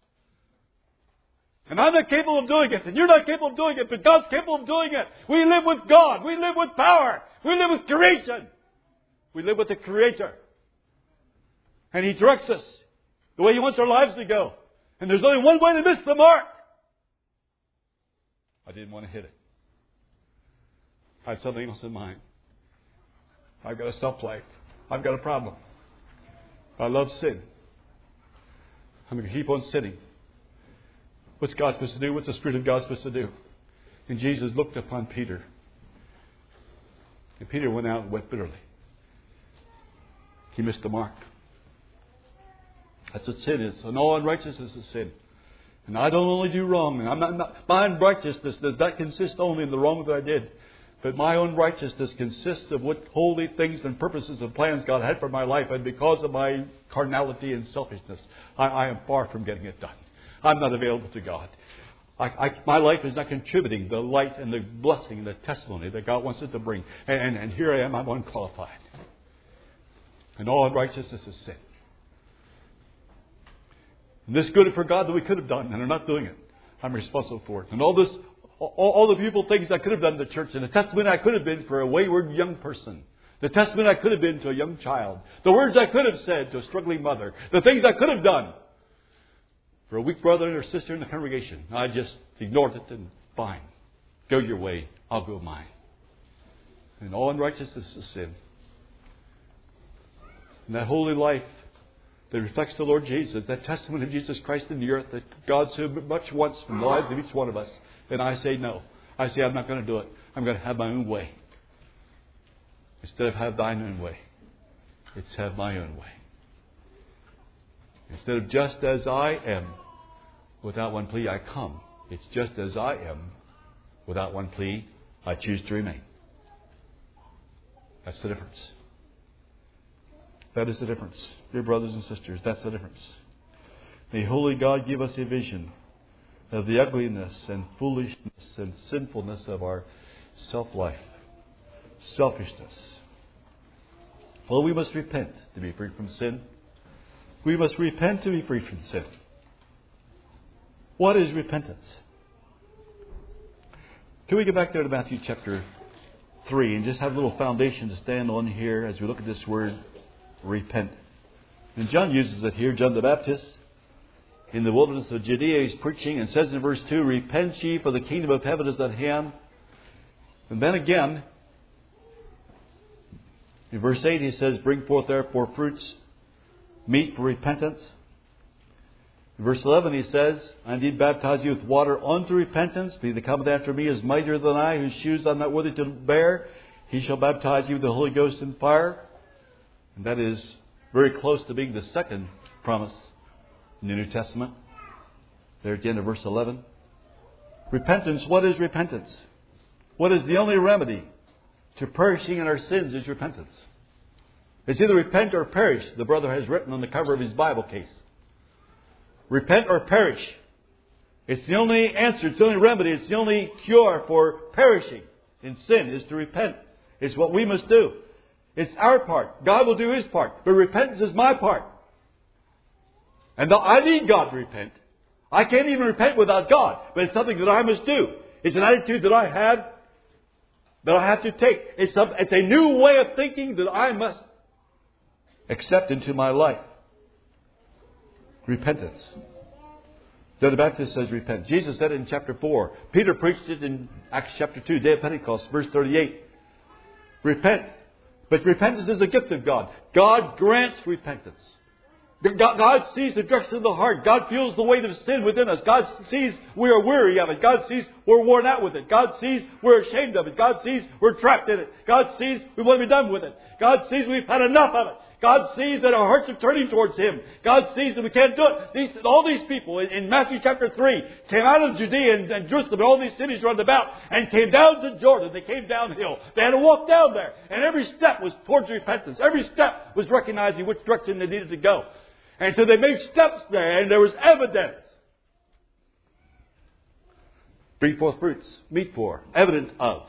And I'm not capable of doing it. And you're not capable of doing it. But God's capable of doing it. We live with God. We live with power. We live with creation. We live with the Creator. And He directs us the way He wants our lives to go. And there's only one way to miss the mark. I didn't want to hit it. I had something else in mind. I've got a self-life. I've got a problem. I love sin. I'm going to keep on sinning. What's God supposed to do? What's the Spirit of God supposed to do? And Jesus looked upon Peter. And Peter went out and wept bitterly. He missed the mark. That's what sin is. And all unrighteousness is sin. And I don't only do wrong. And I'm not, not, my unrighteousness does not consist only in the wrong that I did. But my own righteousness consists of what holy things and purposes and plans God had for my life. And because of my carnality and selfishness, I, I am far from getting it done. I'm not available to God. I, I, my life is not contributing the light and the blessing and the testimony that God wants it to bring. And, and, and here I am, I'm unqualified. And all unrighteousness is sin. And this good for God that we could have done and are not doing it, I'm responsible for it. And all this All, all the beautiful things I could have done in the church, and the testimony I could have been for a wayward young person, the testimony I could have been to a young child, the words I could have said to a struggling mother, the things I could have done for a weak brother or sister in the congregation, I just ignored it and fine. Go your way, I'll go mine. And all unrighteousness is sin. And that holy life that reflects the Lord Jesus, that testimony of Jesus Christ in the earth that God so much wants from the lives of each one of us. And I say no. I say I'm not going to do it. I'm going to have my own way. Instead of have thine own way, it's have my own way. Instead of just as I am, without one plea I come. It's just as I am, without one plea I choose to remain. That's the difference. That is the difference. Dear brothers and sisters, that's the difference. May Holy God give us a vision of the ugliness and foolishness and sinfulness of our self-life, selfishness. Well, we must repent to be free from sin. We must repent to be free from sin. What is repentance? Can we go back there to Matthew chapter three and just have a little foundation to stand on here as we look at this word, repent. And John uses it here, John the Baptist. In the wilderness of Judea, he's preaching and says in verse two, repent ye, for the kingdom of heaven is at hand. And then again, in verse eight, he says, bring forth therefore fruits meet for repentance. In verse eleven he says, I indeed baptize you with water unto repentance. He that cometh after me is mightier than I, whose shoes I am not worthy to bear. He shall baptize you with the Holy Ghost and fire. And that is very close to being the second promise in the New Testament. There at the end of verse eleven. Repentance, what is repentance? What is the only remedy to perishing in our sins is repentance. It's either repent or perish, the brother has written on the cover of his Bible case. Repent or perish. It's the only answer, it's the only remedy, it's the only cure for perishing in sin is to repent. It's what we must do. It's our part. God will do His part. But repentance is my part. And I need God to repent. I can't even repent without God. But it's something that I must do. It's an attitude that I have, that I have to take. It's, some, it's a new way of thinking that I must accept into my life. Repentance. John the Baptist says repent. Jesus said it in chapter four. Peter preached it in Acts chapter two, day of Pentecost, verse thirty-eight. Repent. But repentance is a gift of God. God grants repentance. God sees the direction of the heart. God feels the weight of sin within us. God sees we are weary of it. God sees we're worn out with it. God sees we're ashamed of it. God sees we're trapped in it. God sees we want to be done with it. God sees we've had enough of it. God sees that our hearts are turning towards Him. God sees that we can't do it. These, all these people in, in Matthew chapter three came out of Judea and, and Jerusalem and all these cities round about and came down to Jordan. They came downhill. They had to walk down there. And every step was towards repentance. Every step was recognizing which direction they needed to go. And so they made steps there and there was evidence. Bring forth fruits, meet for, evidence of.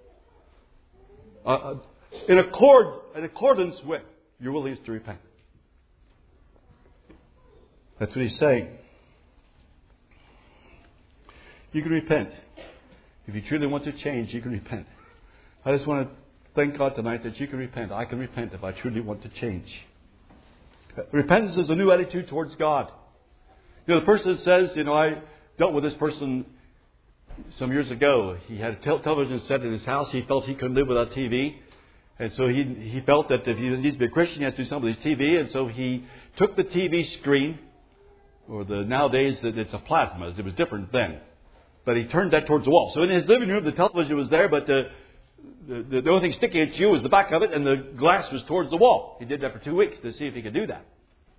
Uh, in accord, in accordance with your willingness to repent. That's what he's saying. You can repent. If you truly want to change, you can repent. I just want to thank God tonight that you can repent. I can repent if I truly want to change. Repentance is a new attitude towards God. You know, the person that says, you know, I dealt with this person some years ago. He had a tel- television set in his house. He felt he couldn't live without T V. And so he he felt that if he needs to be a Christian, he has to do something with his T V. And so he took the T V screen, or the nowadays it's a plasma. It was different then. But he turned that towards the wall. So in his living room, the television was there, but the, the, the only thing sticking at you was the back of it, and the glass was towards the wall. He did that for two weeks to see if he could do that.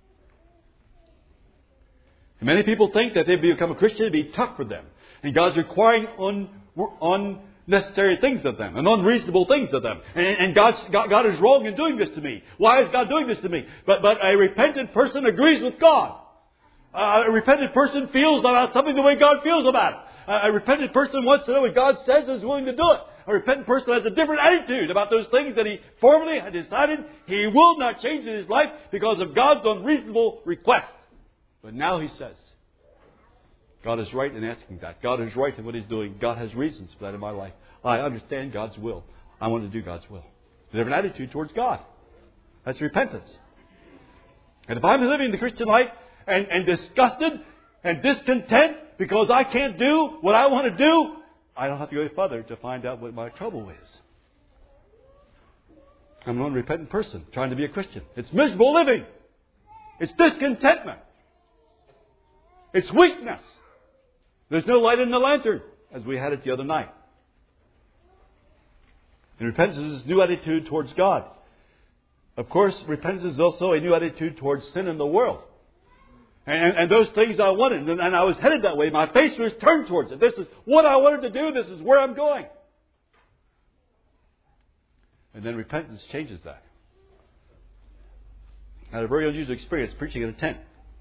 And many people think that they've become a Christian, it'd be tough for them. And God's requiring un, unnecessary things of them and unreasonable things of them. And, and God's, God, God is wrong in doing this to me. Why is God doing this to me? But, but a repentant person agrees with God. Uh, a repentant person feels about something the way God feels about it. A repentant person wants to know what God says and is willing to do it. A repentant person has a different attitude about those things that he formerly had decided he will not change in his life because of God's unreasonable request. But now he says, God is right in asking that. God is right in what He's doing. God has reasons for that in my life. I understand God's will. I want to do God's will. It's a different attitude towards God. That's repentance. And if I'm living the Christian life and, and disgusted and discontent because I can't do what I want to do, I don't have to go any further to find out what my trouble is. I'm an unrepentant person trying to be a Christian. It's miserable living. It's discontentment. It's weakness. There's no light in the lantern, as we had it the other night. And repentance is a new attitude towards God. Of course, repentance is also a new attitude towards sin in the world. And, and those things I wanted, and, and I was headed that way. My face was turned towards it. This is what I wanted to do. This is where I'm going. And then repentance changes that. I had a very unusual experience preaching in a tent.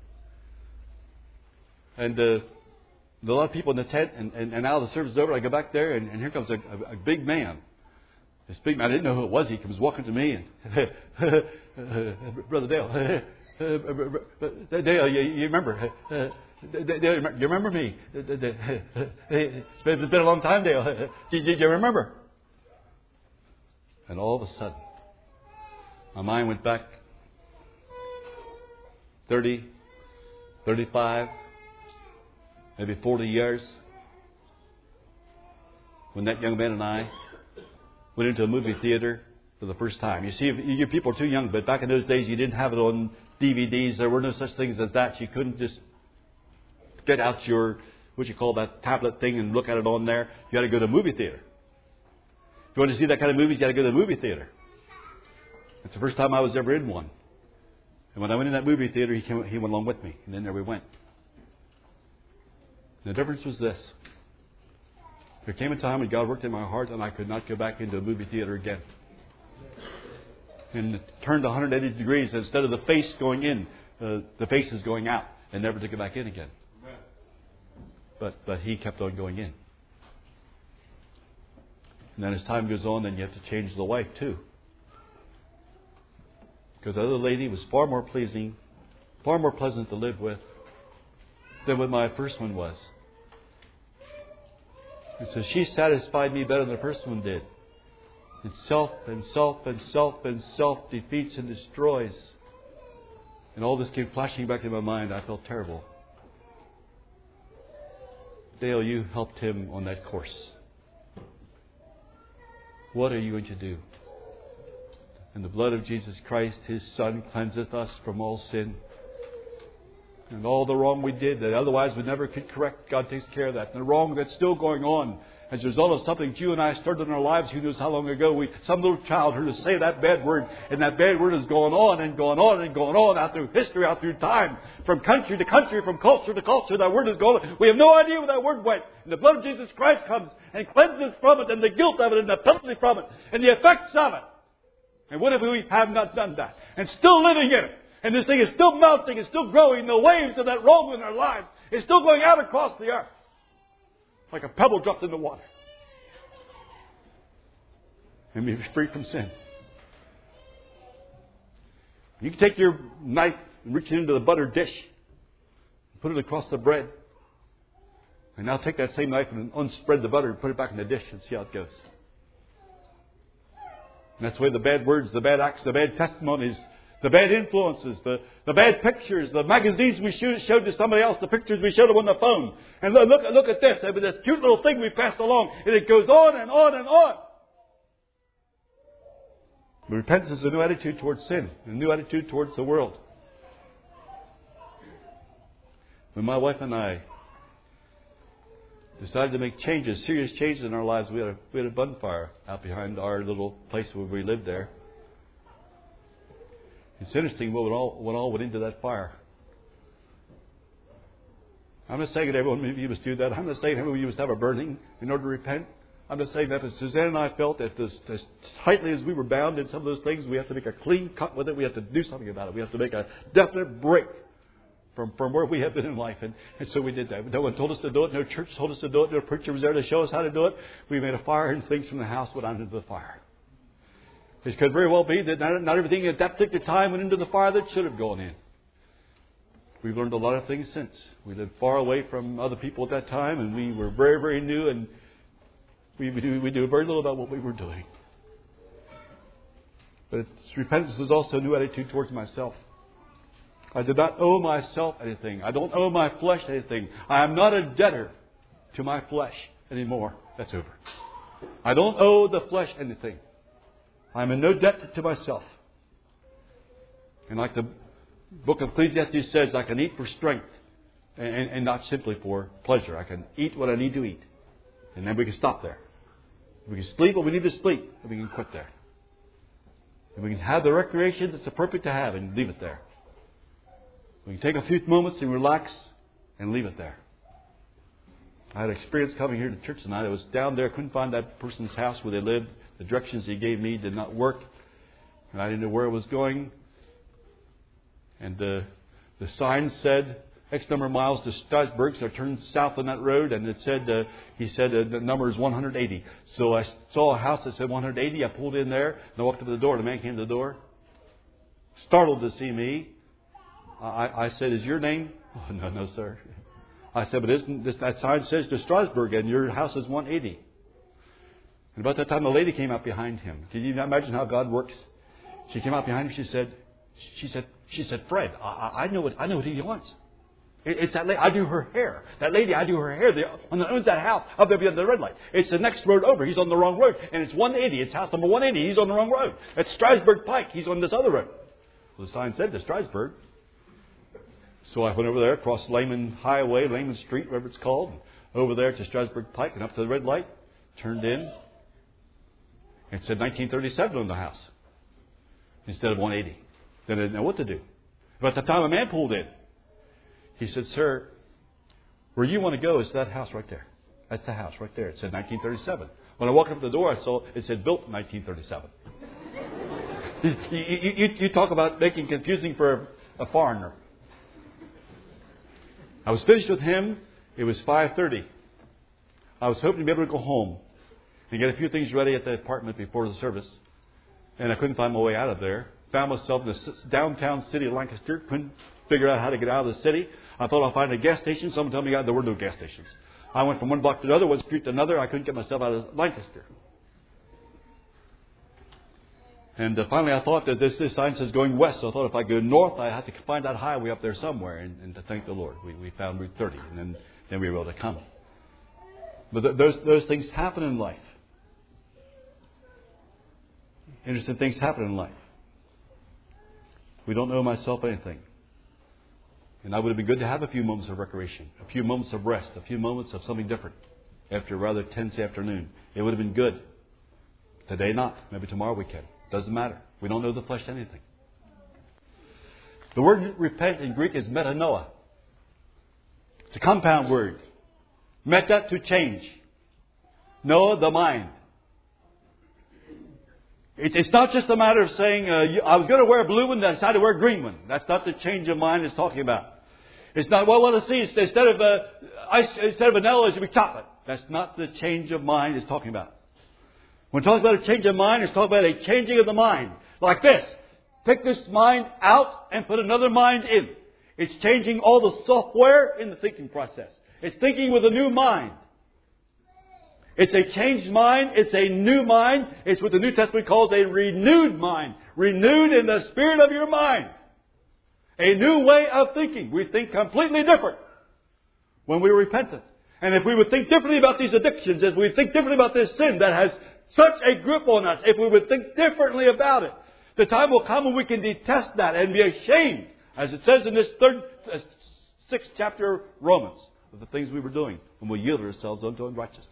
And uh, a lot of people in the tent, and, and, and now the service is over, I go back there, and, and here comes a, a, a big man. This big man, I didn't know who it was. He comes walking to me, and Brother Dale, Dale, you, you remember? Dale, you remember me? It's been, it's been a long time, Dale. Do you, you remember? And all of a sudden, my mind went back thirty, thirty-five, maybe forty years, when that young man and I went into a movie theater for the first time. You see, you people are too young, but back in those days you didn't have it on D V Ds. There were no such things as that. You couldn't just get out your, what you call that tablet thing and look at it on there. You had to go to the movie theater. If you want to see that kind of movies, you had to go to the movie theater. It's the first time I was ever in one. And when I went in that movie theater, he came, he went along with me. And then there we went. And the difference was this. There came a time when God worked in my heart and I could not go back into a movie theater again. And it turned one hundred eighty degrees. Instead of the face going in, uh, the face is going out. And never to go back in again. But, but he kept on going in. And then as time goes on, then you have to change the wife too. Because the other lady was far more pleasing, far more pleasant to live with than what my first one was. And so she satisfied me better than the first one did. And self and self and self and self defeats and destroys. And all this came flashing back in my mind. I felt terrible. Dale, you helped him on that course. What are you going to do? And the blood of Jesus Christ, His Son, cleanseth us from all sin. And all the wrong we did that otherwise we never could correct, God takes care of that. And the wrong that's still going on as a result of something that you and I started in our lives, who knows how long ago, we some little child heard us say that bad word, and that bad word has gone on and gone on and gone on out through history, out through time, from country to country, from culture to culture. That word has gone on. We have no idea where that word went. And the blood of Jesus Christ comes and cleanses from it, and the guilt of it, and the penalty from it, and the effects of it. And what if we have not done that? And still living in it. And this thing is still melting, it's still growing. The waves of that wrong in our lives is still going out across the earth. Like a pebble dropped in the water. And be free from sin. You can take your knife and reach it into the buttered dish. And put it across the bread. And now take that same knife and unspread the butter and put it back in the dish and see how it goes. And that's the way the bad words, the bad acts, the bad testimonies, the bad influences, the, the bad pictures, the magazines we showed, showed to somebody else, the pictures we showed them on the phone. And look, look at this. I mean, this cute little thing we passed along. And it goes on and on and on. But repentance is a new attitude towards sin, a new attitude towards the world. When my wife and I decided to make changes, serious changes in our lives, we had a, we had a bonfire out behind our little place where we lived there. It's interesting what all, what all went into that fire. I'm not saying that everyone of you must do that. I'm not saying everyone of you must have a burning in order to repent. I'm just saying that as Suzanne and I felt that as, as tightly as we were bound in some of those things, we have to make a clean cut with it. We have to do something about it. We have to make a definite break from, from where we have been in life. And, and so we did that. No one told us to do it. No church told us to do it. No preacher was there to show us how to do it. We made a fire and things from the house went out into the fire. It could very well be that not, not everything at that particular time went into the fire that should have gone in. We've learned a lot of things since. We lived far away from other people at that time, and we were very, very new, and we, we, do, we knew very little about what we were doing. But it's, repentance is also a new attitude towards myself. I did not owe myself anything. I don't owe my flesh anything. I am not a debtor to my flesh anymore. That's over. I don't owe the flesh anything. I'm in no debt to myself. And like the book of Ecclesiastes says, I can eat for strength and, and, and not simply for pleasure. I can eat what I need to eat. And then we can stop there. We can sleep what we need to sleep. And we can quit there. And we can have the recreation that's appropriate to have and leave it there. We can take a few moments and relax and leave it there. I had experience coming here to church tonight. I was down there, couldn't find that person's house where they lived. The directions he gave me did not work. And I didn't know where I was going. And the, the sign said X number of miles to Strasbourg. So I turned south on that road, and it said, uh, he said uh, the number is one hundred eighty. So I saw a house that said one hundred eighty. I pulled in there, and I walked up to the door. The man came to the door, startled to see me. I, I said, "Is your name?" "Oh, no, no, sir." I said, "But isn't this, that sign says to Strasbourg, and your house is one eighty." And about that time, a lady came out behind him. Can you imagine how God works? She came out behind him. She said, "She said, she said, Fred, I, I know what I know what he wants." It, it's that lady. I do her hair. That lady, I do her hair. The one that owns that house up there beyond the red light. It's the next road over. He's on the wrong road. And it's one eighty. It's house number one eighty. He's on the wrong road. It's Strasburg Pike. He's on this other road. Well, the sign said to Strasburg. So I went over there, across Lehman Highway, Lehman Street, whatever it's called, over there to Strasburg Pike and up to the red light. Turned in. It said nineteen thirty-seven on the house instead of one eighty. Then I didn't know what to do. But at the time a man pulled in. He said, "Sir, where you want to go is that house right there. That's the house right there." It said nineteen thirty-seven. When I walked up the door, I saw it said built in nineteen thirty-seven. you, you, you, you talk about making confusing for a, a foreigner. I was finished with him. It was five thirty. I was hoping to be able to go home and get a few things ready at the apartment before the service. And I couldn't find my way out of there. Found myself in the downtown city of Lancaster. Couldn't figure out how to get out of the city. I thought I'd find a gas station. Someone told me there were no gas stations. I went from one block to another, one street to another. I couldn't get myself out of Lancaster. And uh, finally I thought that this, this sign says going west. So I thought if I go north, I had to find that highway up there somewhere. And, and to thank the Lord, we, we found Route thirty. And then, then we were able to come. But th- those, those things happen in life. Interesting things happen in life. We don't owe myself anything. And I would have been good to have a few moments of recreation, a few moments of rest, a few moments of something different after a rather tense afternoon. It would have been good. Today not. Maybe tomorrow we can. Doesn't matter. We don't owe the flesh anything. The word repent in Greek is metanoia. It's a compound word. Meta, to change. Noah, the mind. It's not just a matter of saying, uh, I was going to wear a blue one, I decided to wear a green one. That's not the change of mind it's talking about. It's not, well, well, let's see, instead of, uh, ice, instead of vanilla, it should be chocolate. That's not the change of mind it's talking about. When it talks about a change of mind, it's talking about a changing of the mind. Like this. Take this mind out and put another mind in. It's changing all the software in the thinking process. It's thinking with a new mind. It's a changed mind. It's a new mind. It's what the New Testament calls a renewed mind. Renewed in the spirit of your mind. A new way of thinking. We think completely different when we're repentant. And if we would think differently about these addictions, if we think differently about this sin that has such a grip on us, if we would think differently about it, the time will come when we can detest that and be ashamed, as it says in this third, uh, sixth chapter of Romans, of the things we were doing when we yielded ourselves unto unrighteousness.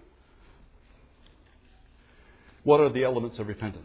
What are the elements of repentance?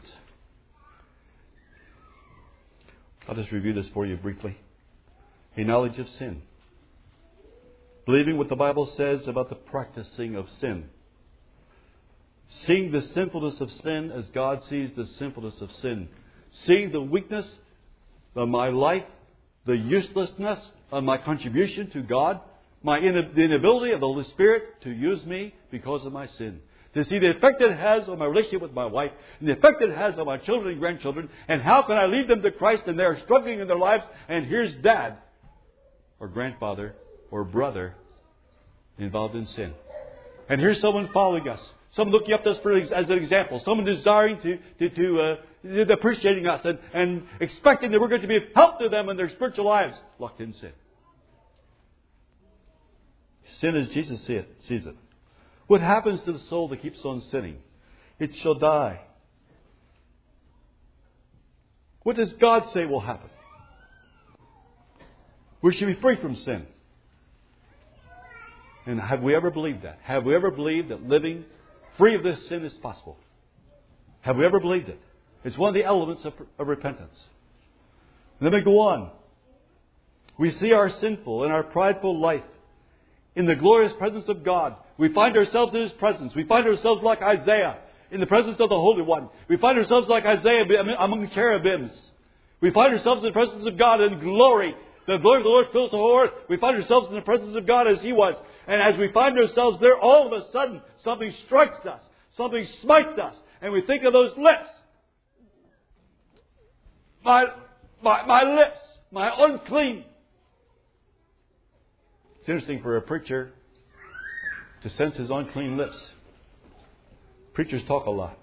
I'll just review this for you briefly. A knowledge of sin. Believing what the Bible says about the practicing of sin. Seeing the sinfulness of sin as God sees the sinfulness of sin. Seeing the weakness of my life, the uselessness of my contribution to God, my in- the inability of the Holy Spirit to use me because of my sin. To see the effect it has on my relationship with my wife, and the effect it has on my children and grandchildren, and how can I lead them to Christ and they're struggling in their lives, and here's dad, or grandfather, or brother involved in sin. And here's someone following us. Someone looking up to us for, as an example. Someone desiring to, to, to uh, appreciating us and, and expecting that we're going to be of help to them in their spiritual lives, locked in sin. Sin as Jesus see it, sees it. What happens to the soul that keeps on sinning? It shall die. What does God say will happen? We should be free from sin. And have we ever believed that? Have we ever believed that living free of this sin is possible? Have we ever believed it? It's one of the elements of, of repentance. Let me go on. We see our sinful and our prideful life in the glorious presence of God. We find ourselves in His presence. We find ourselves like Isaiah in the presence of the Holy One. We find ourselves like Isaiah among cherubims. We find ourselves in the presence of God in glory. The glory of the Lord fills the whole earth. We find ourselves in the presence of God as He was. And as we find ourselves there, all of a sudden, something strikes us. Something smites us. And we think of those lips. My, my, my lips. My unclean. It's interesting for a preacher to sense his unclean lips. Preachers talk a lot.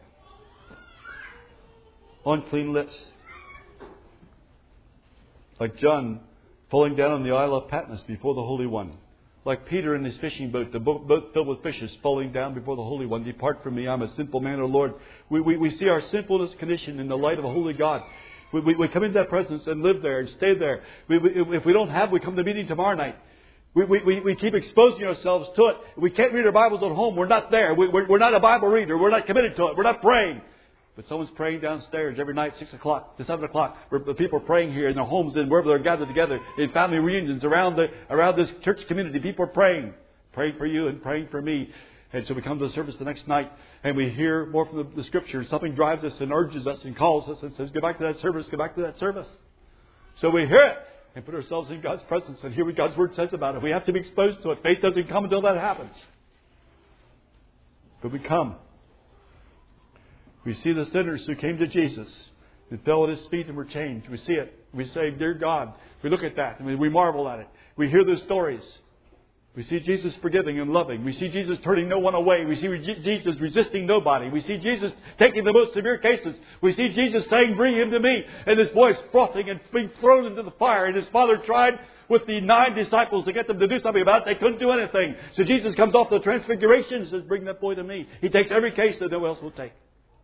Unclean lips. Like John falling down on the Isle of Patmos before the Holy One. Like Peter in his fishing boat, the boat, boat filled with fishes, falling down before the Holy One. Depart from me, I'm a sinful man, O Lord. We, we, we see our sinfulness condition in the light of a holy God. We, we, we come into that presence and live there and stay there. We, we, if we don't have, we come to the meeting tomorrow night. We, we, we keep exposing ourselves to it. We can't read our Bibles at home. We're not there. We, we're, we're not a Bible reader. We're not committed to it. We're not praying. But someone's praying downstairs every night, six o'clock to seven o'clock. The people are praying here in their homes and wherever they're gathered together in family reunions around the around this church community. People are praying, praying for you and praying for me. And so we come to the service the next night and we hear more from the, the Scripture. Something drives us and urges us and calls us and says, "Go back to that service. Go back to that service." So we hear it and put ourselves in God's presence and hear what God's Word says about it. We have to be exposed to it. Faith doesn't come until that happens. But we come. We see the sinners who came to Jesus and fell at His feet and were changed. We see it. We say, "Dear God." We look at that and we marvel at it. We hear those stories. We see Jesus forgiving and loving. We see Jesus turning no one away. We see Jesus resisting nobody. We see Jesus taking the most severe cases. We see Jesus saying, "Bring him to me." And this boy is frothing and being thrown into the fire. And his father tried with the nine disciples to get them to do something about it. They couldn't do anything. So Jesus comes off the transfiguration and says, "Bring that boy to me." He takes every case that no one else will take.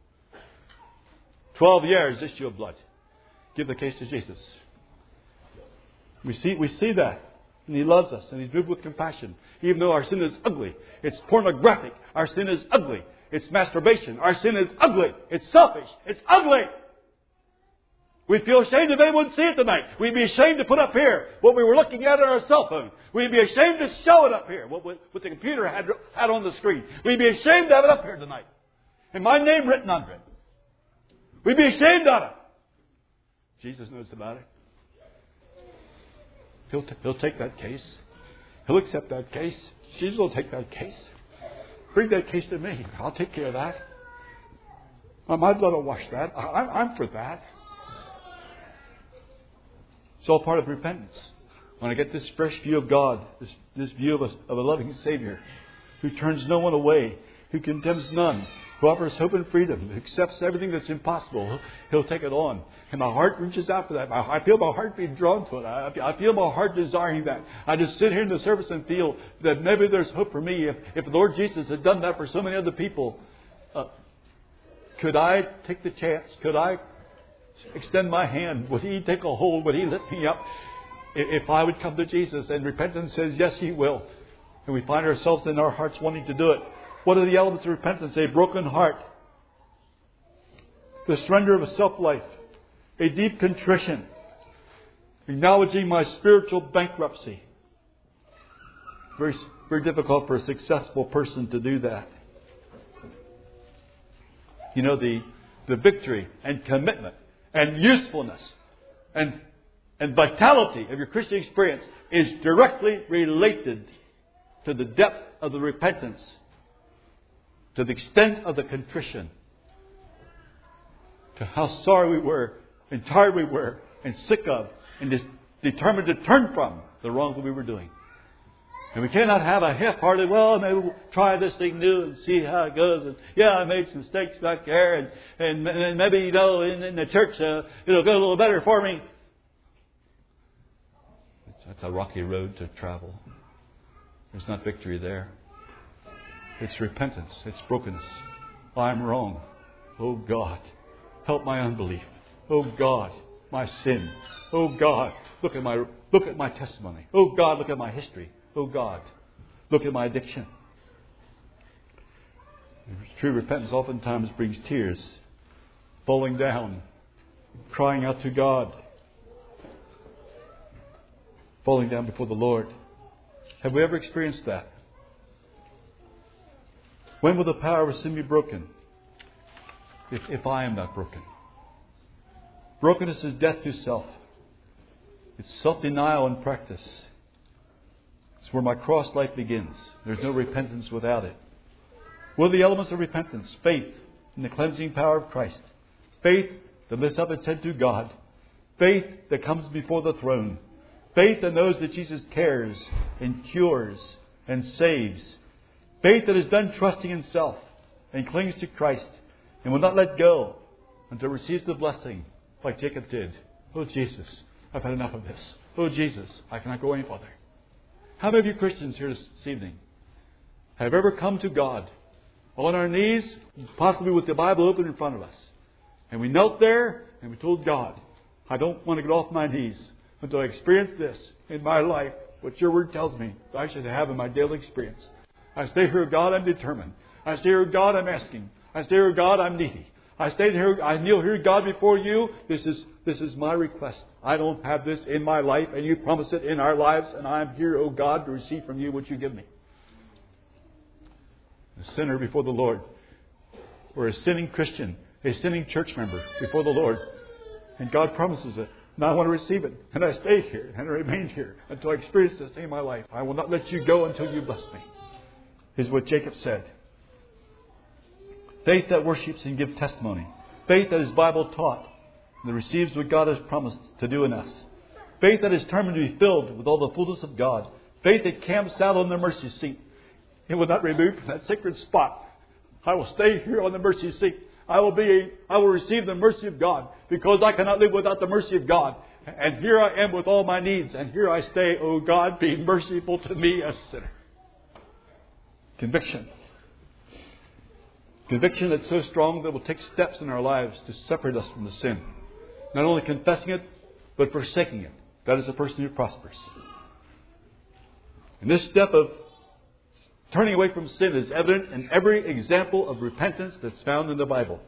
Twelve years, issue of blood. Give the case to Jesus. We see, we see that. And He loves us. And He's moved with compassion. Even though our sin is ugly. It's pornographic. Our sin is ugly. It's masturbation. Our sin is ugly. It's selfish. It's ugly. We'd feel ashamed if anyone would see it tonight. We'd be ashamed to put up here what we were looking at on our cell phone. We'd be ashamed to show it up here. What, what the computer had, had on the screen. We'd be ashamed to have it up here tonight. And my name written under it. We'd be ashamed of it. Jesus knows about it. He'll, t- he'll take that case. He'll accept that case. Jesus will take that case. Bring that case to me. I'll take care of that. My blood will wash that. I, I'm for that. It's all part of repentance. When I get this fresh view of God, this, this view of a, of a loving Savior who turns no one away, who condemns none, who offers hope and freedom, who accepts everything that's impossible, he'll, he'll take it on. And my heart reaches out for that. My, I feel my heart being drawn to it. I, I feel my heart desiring that. I just sit here in the service and feel that maybe there's hope for me. If, if the Lord Jesus had done that for so many other people, uh, could I take the chance? Could I extend my hand? Would He take a hold? Would He lift me up? If I would come to Jesus, and repentance says, yes, He will. And we find ourselves in our hearts wanting to do it. What are the elements of repentance? A broken heart. The surrender of a self-life. A deep contrition. Acknowledging my spiritual bankruptcy. Very, very difficult for a successful person to do that. You know, the, the victory and commitment and usefulness and, and vitality of your Christian experience is directly related to the depth of the repentance. To the extent of the contrition. To how sorry we were, and tired we were, and sick of, and just determined to turn from the wrong that we were doing. And we cannot have a half-hearted, well, maybe we'll try this thing new and see how it goes. And yeah, I made some mistakes back there, and, and, and maybe, you know, in, in the church uh, it'll go a little better for me. That's a rocky road to travel. There's not victory there. It's repentance. It's brokenness. I'm wrong. Oh God, help my unbelief. Oh God, my sin. Oh God, look at my look at my testimony. Oh God, look at my history. Oh God, look at my addiction. True repentance oftentimes brings tears, falling down, crying out to God, falling down before the Lord. Have we ever experienced that? When will the power of sin be broken? If, if I am not broken. Brokenness is death to self. It's self-denial in practice. It's where my cross life begins. There's no repentance without it. What are the elements of repentance? Faith in the cleansing power of Christ. Faith that lifts up its head to God. Faith that comes before the throne. Faith that knows that Jesus cares and cures and saves. Faith that is done trusting in self and clings to Christ and will not let go until it receives the blessing like Jacob did. Oh Jesus, I've had enough of this. Oh, Jesus, I cannot go any farther. How many of you Christians here this evening have ever come to God on our knees, possibly with the Bible open in front of us, and we knelt there and we told God, I don't want to get off my knees until I experience this in my life, what your word tells me I should have in my daily experience. I stay here, God, I'm determined. I stay here, God, I'm asking. I stay here, God, I'm needy. I stay here, I kneel here, God, before you. This is this is my request. I don't have this in my life, and you promise it in our lives, and I'm here, oh God, to receive from you what you give me. A sinner before the Lord, or a sinning Christian, a sinning church member before the Lord, and God promises it, and I want to receive it, and I stay here, and I remain here until I experience this thing in my life. I will not let you go until you bless me, is what Jacob said. Faith that worships and gives testimony. Faith that is Bible taught and that receives what God has promised to do in us. Faith that is determined to be filled with all the fullness of God. Faith that camps out on the mercy seat. It will not remove from that sacred spot. I will stay here on the mercy seat. I will be a, I will receive the mercy of God because I cannot live without the mercy of God. And here I am with all my needs. And here I stay, O God, be merciful to me, a sinner. Conviction. Conviction that's so strong that will take steps in our lives to separate us from the sin. Not only confessing it, but forsaking it. That is a person who prospers. And this step of turning away from sin is evident in every example of repentance that's found in the Bible.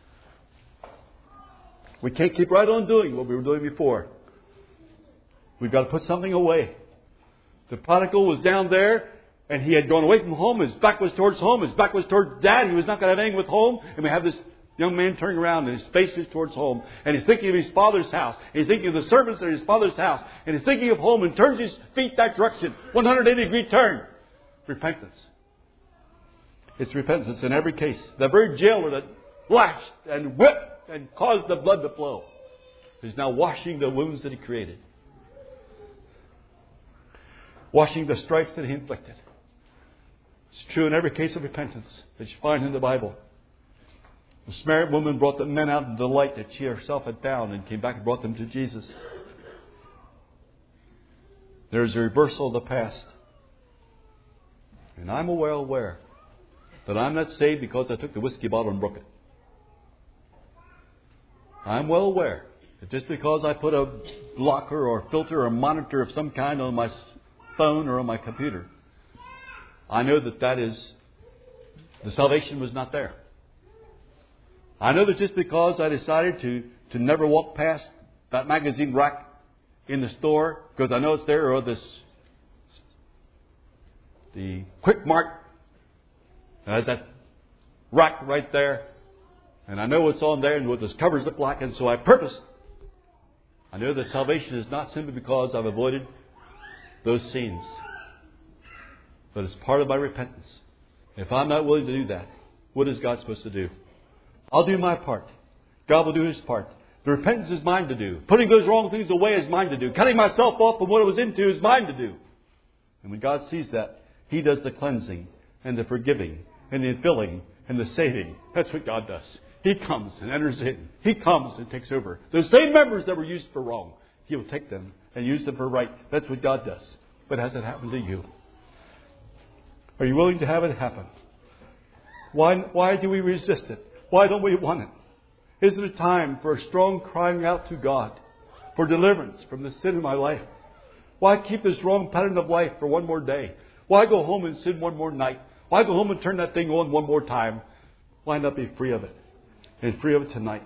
We can't keep right on doing what we were doing before. We've got to put something away. The prodigal was down there, and he had gone away from home. His back was towards home. His back was towards Dad. He was not going to have anything with home. And we have this young man turning around, and his face is towards home. And he's thinking of his father's house. He's thinking of the servants at his father's house. And he's thinking of home and turns his feet that direction. one hundred eighty degree turn. Repentance. It's repentance in every case. The very jailer that lashed and whipped and caused the blood to flow is now washing the wounds that he created. Washing the stripes that he inflicted. It's true in every case of repentance that you find in the Bible. The Samaritan woman brought the men out in the light that she herself had found and came back and brought them to Jesus. There is a reversal of the past. And I'm well aware that I'm not saved because I took the whiskey bottle and broke it. I'm well aware that just because I put a blocker or filter or monitor of some kind on my phone or on my computer, I know that that is, the salvation was not there. I know that just because I decided to, to never walk past that magazine rack in the store, because I know it's there, or this, the Quick Mart, has that rack right there, and I know what's on there and what those covers look like, and so I purpose. I know that salvation is not simply because I've avoided those scenes, but it's part of my repentance. If I'm not willing to do that, what is God supposed to do? I'll do my part. God will do His part. The repentance is mine to do. Putting those wrong things away is mine to do. Cutting myself off from what I was into is mine to do. And when God sees that, He does the cleansing and the forgiving and the infilling and the saving. That's what God does. He comes and enters in. He comes and takes over. Those same members that were used for wrong, He will take them and use them for right. That's what God does. But has it happened to you? Are you willing to have it happen? Why, why do we resist it? Why don't we want it? Is it a time for a strong crying out to God for deliverance from the sin in my life? Why keep this wrong pattern of life for one more day? Why go home and sin one more night? Why go home and turn that thing on one more time? Why not be free of it? And free of it tonight.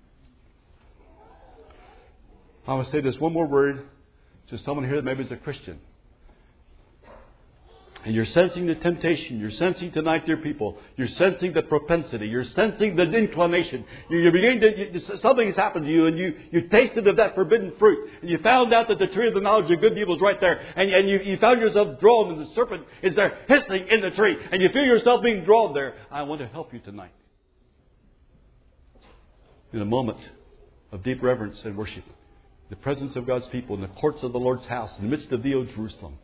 I want to say this one more word to someone here that maybe is a Christian. And you're sensing the temptation. You're sensing tonight, dear people. You're sensing the propensity. You're sensing the inclination. You're beginning to, you, something has happened to you, and you, you tasted of that forbidden fruit. And you found out that the tree of the knowledge of good and evil is right there. And, and you, you found yourself drawn, and the serpent is there hissing in the tree. And you feel yourself being drawn there. I want to help you tonight. In a moment of deep reverence and worship, the presence of God's people in the courts of the Lord's house, in the midst of thee, O Jerusalem,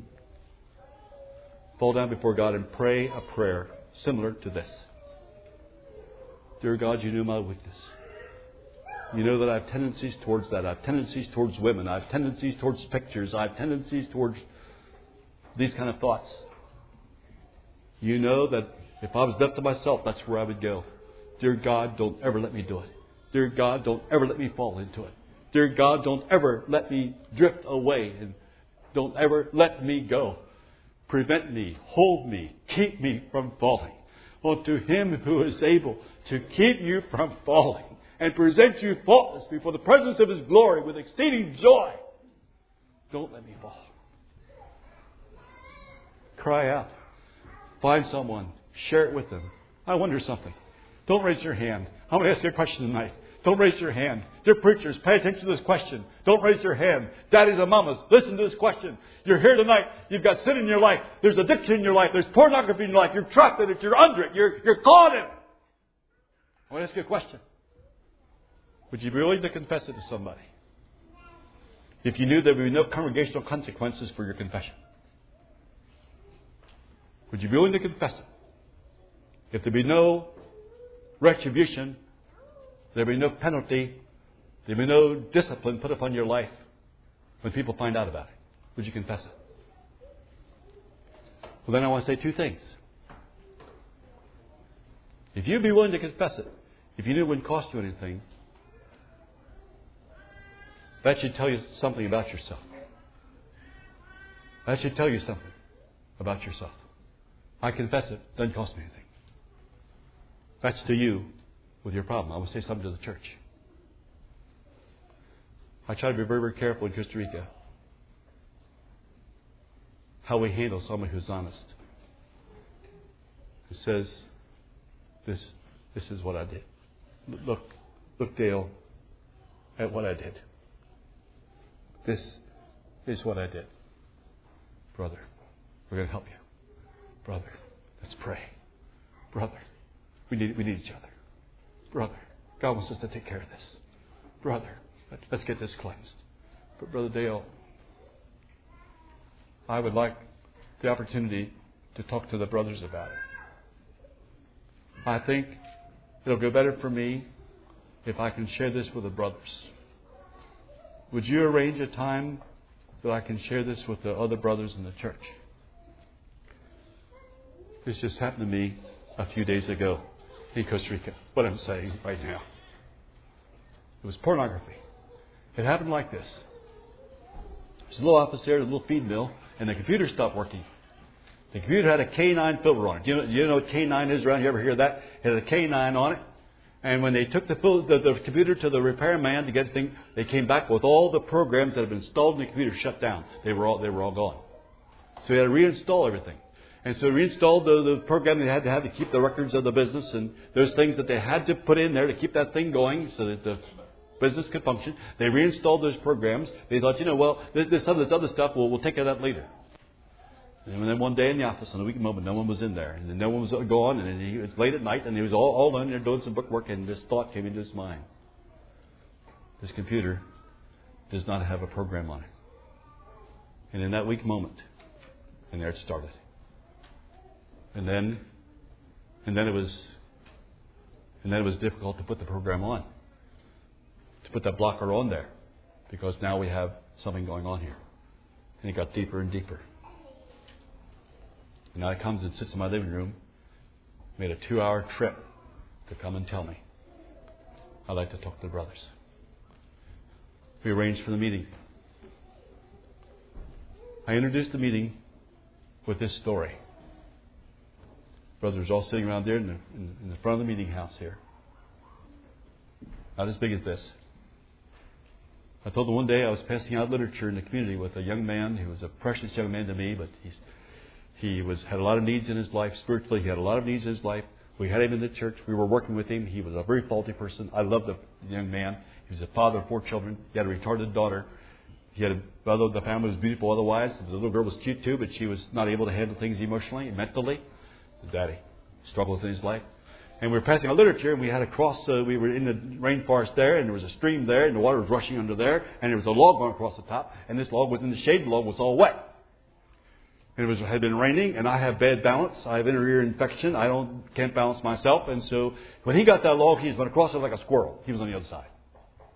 fall down before God and pray a prayer similar to this. Dear God, you knew my weakness. You know that I have tendencies towards that. I have tendencies towards women. I have tendencies towards pictures. I have tendencies towards these kind of thoughts. You know that if I was left to myself, that's where I would go. Dear God, don't ever let me do it. Dear God, don't ever let me fall into it. Dear God, don't ever let me drift away, and don't ever let me go. Prevent me, hold me, keep me from falling. Well, to Him who is able to keep you from falling and present you faultless before the presence of His glory with exceeding joy, don't let me fall. Cry out. Find someone. Share it with them. I wonder something. Don't raise your hand. I'm going to ask you a question tonight. Don't raise your hand. Dear preachers, pay attention to this question. Don't raise your hand. Daddies and mamas, listen to this question. You're here tonight. You've got sin in your life. There's addiction in your life. There's pornography in your life. You're trapped in it. You're under it. You're, you're caught in it. I want to ask you a question. Would you be willing to confess it to somebody? If you knew there would be no congregational consequences for your confession. Would you be willing to confess it? If there be no retribution, there be no penalty, there be no discipline put upon your life when people find out about it, would you confess it? Well, then I want to say two things. If you'd be willing to confess it, if you knew it wouldn't cost you anything, that should tell you something about yourself. That should tell you something about yourself. I confess it, doesn't cost me anything. That's to you with your problem. I will say something to the church. I try to be very, very careful in Costa Rica how we handle someone who's honest. Who says, this, this is what I did. Look, look, Dale, at what I did. This is what I did. Brother, we're going to help you. Brother, let's pray. Brother, we need, we need each other. Brother, God wants us to take care of this. Brother, let's get this cleansed. But Brother Dale, I would like the opportunity to talk to the brothers about it. I think it'll go better for me if I can share this with the brothers. Would you arrange a time that I can share this with the other brothers in the church? This just happened to me a few days ago in Costa Rica. What I'm saying right now. It was pornography. It happened like this. There's a little office there, a little feed mill, and the computer stopped working. The computer had a K nine filter on it. Do you know, do you know what K nine is around? You ever hear that? It had a K nine on it. And when they took the, the, the computer to the repairman to get the thing, they came back with all the programs that had been installed in the computer shut down. They were all, they were all gone. So they had to reinstall everything. And so they reinstalled the, the program they had to have to keep the records of the business and those things that they had to put in there to keep that thing going so that the business could function. They reinstalled those programs. They thought, you know, well, this, some of this other stuff, we'll, we'll take care of that later. And then one day in the office on a weekend moment, no one was in there. And then no one was gone. And then he was late at night and he was all, all alone there doing some bookwork. And this thought came into his mind. This computer does not have a program on it. And in that weak moment, and there it started. And then, and then it was, and then it was difficult to put the program on, to put that blocker on there, because now we have something going on here, and it got deeper and deeper. And now he comes and sits in my living room, made a two-hour trip to come and tell me, I'd like to talk to the brothers. We arranged for the meeting. I introduced the meeting with this story. Brothers all sitting around there in the, in, in the front of the meeting house here. Not as big as this. I told them one day I was passing out literature in the community with a young man who was a precious young man to me, but he's, he was had a lot of needs in his life spiritually. He had a lot of needs in his life. We had him in the church. We were working with him. He was a very faulty person. I loved the young man. He was a father of four children. He had a retarded daughter. He had a, although the family was beautiful otherwise, the little girl was cute too, but she was not able to handle things emotionally and mentally. Daddy struggled in his life. And we were passing out literature, and we had a cross. Uh, we were in the rainforest there, and there was a stream there, and the water was rushing under there, and there was a log going across the top, and this log was in the shade. The log was all wet. And it was had been raining, and I have bad balance. I have inner ear infection. I don't can't balance myself, and so when he got that log, he was going to cross it like a squirrel. He was on the other side.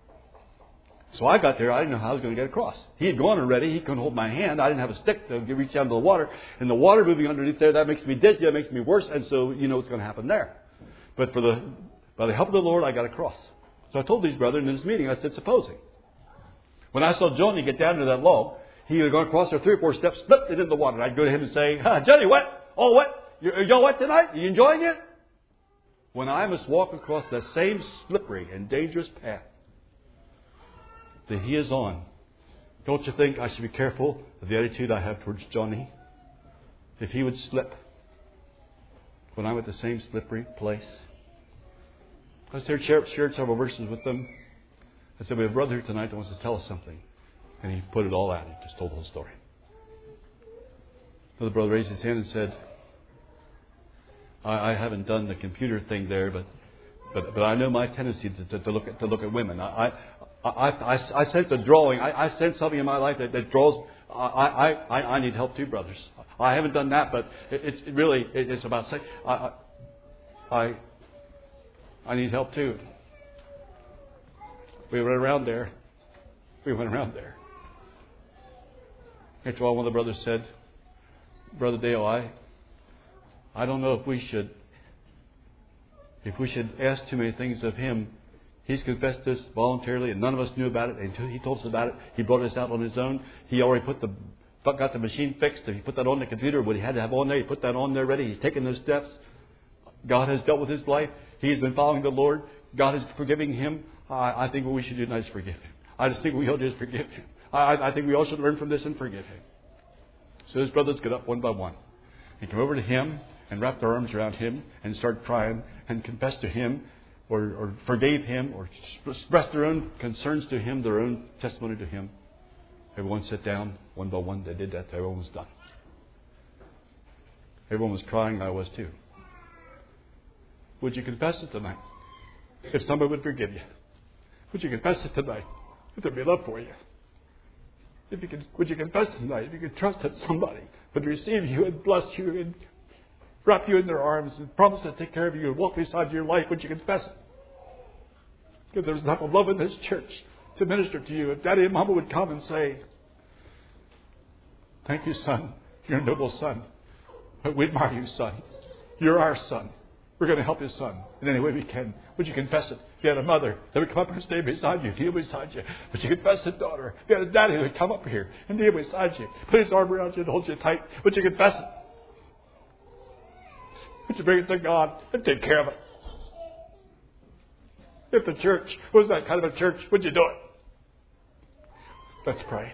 So I got there. I didn't know how I was going to get across. He had gone already. He couldn't hold my hand. I didn't have a stick to reach down to the water. And the water moving underneath there, that makes me dizzy. That makes me worse. And so you know what's going to happen there. But for the by the help of the Lord, I got across. So I told these brethren in this meeting, I said, supposing. When I saw Johnny get down to that log, he had gone across there three or four steps, slipped it in the water. And I'd go to him and say, ah, Johnny, wet? All wet? You, are y'all wet tonight? Are you enjoying it? When I must walk across that same slippery and dangerous path that he is on, don't you think I should be careful of the attitude I have towards Johnny? If he would slip when I'm at the same slippery place. I was there, shared several verses with them. I said, we have a brother here tonight that wants to tell us something. And he put it all out. He just told the whole story. Another brother raised his hand and said, I, I haven't done the computer thing there, but but, but I know my tendency to, to, to look at to look at women. I I, I, I, I sense a drawing. I, I sense something in my life that, that draws. I, I, I, I need help too, brothers. I haven't done that, but it, it's it really it, it's about sex. I, I I need help too. We went around there. We went around there. After all, one of the brothers said, Brother Dale, I, I don't know if we should, if we should ask too many things of him. He's confessed this voluntarily, and none of us knew about it until he told us about it. He brought us out on his own. He already put the, got the machine fixed. He put that on the computer. What he had to have on there, he put that on there ready. He's taken those steps. God has dealt with his life. He's been following the Lord. God is forgiving him. I, I think what we should do now is forgive him. I just think we ought to just forgive him. I, I think we all should learn from this and forgive him. So his brothers get up one by one and come over to him and wrap their arms around him and start crying and confess to him or, or forgave him or express their own concerns to him, their own testimony to him. Everyone sat down one by one. They did that. Everyone was done. Everyone was crying. I was too. Would you confess it tonight? If somebody would forgive you, would you confess it tonight? If there'd be love for you. If you could, would you confess it tonight? If you could trust that somebody would receive you and bless you and wrap you in their arms and promise to take care of you and walk beside your life, would you confess it? Because there's enough of love in this church to minister to you. If Daddy and Mama would come and say, thank you, son. You're a noble son. We admire you, son. You're our son. We're going to help you, son, in any way we can. Would you confess it? If you had a mother that would come up and stay beside you, kneel beside you. Would you confess it, daughter? If you had a daddy that would come up here and kneel beside you, put his arm around you and hold you tight, would you confess it? Would you bring it to God and take care of it? If the church was that kind of a church, would you do it? Let's pray.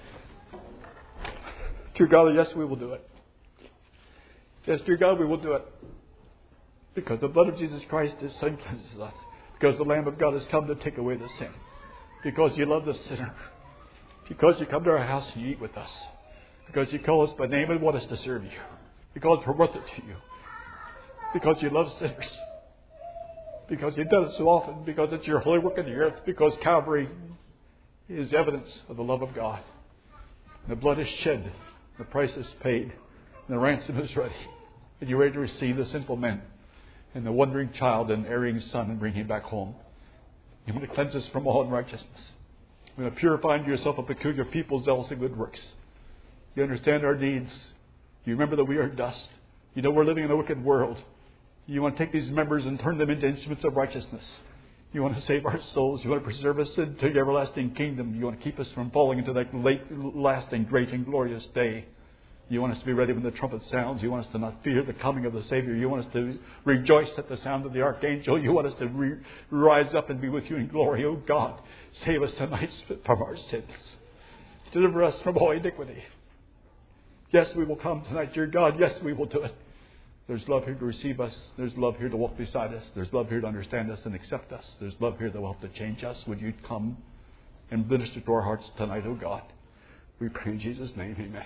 Dear God, yes, we will do it. Yes, dear God, we will do it. Because the blood of Jesus Christ, His Son, cleanses us. Because the Lamb of God has come to take away the sin. Because you love the sinner. Because you come to our house and you eat with us. Because you call us by name and want us to serve you. Because we're worth it to you. Because you love sinners. Because you've done it so often. Because it's your holy work in the earth. Because Calvary is evidence of the love of God. And the blood is shed. The price is paid. And the ransom is ready. And you're ready to receive the sinful men and the wandering child and erring son and bring him back home. You're going to cleanse us from all unrighteousness. You're going to purify unto yourself a peculiar people, zealous in good works. You understand our needs. You remember that we are dust. You know we're living in a wicked world. You want to take these members and turn them into instruments of righteousness. You want to save our souls. You want to preserve us into the everlasting kingdom. You want to keep us from falling into that late, lasting, great and glorious day. You want us to be ready when the trumpet sounds. You want us to not fear the coming of the Savior. You want us to rejoice at the sound of the archangel. You want us to re- rise up and be with you in glory. Oh God, save us tonight from our sins. Deliver us from all iniquity. Yes, we will come tonight, dear God. Yes, we will do it. There's love here to receive us. There's love here to walk beside us. There's love here to understand us and accept us. There's love here that will help to change us. Would you come and minister to our hearts tonight, oh God? We pray in Jesus' name, amen.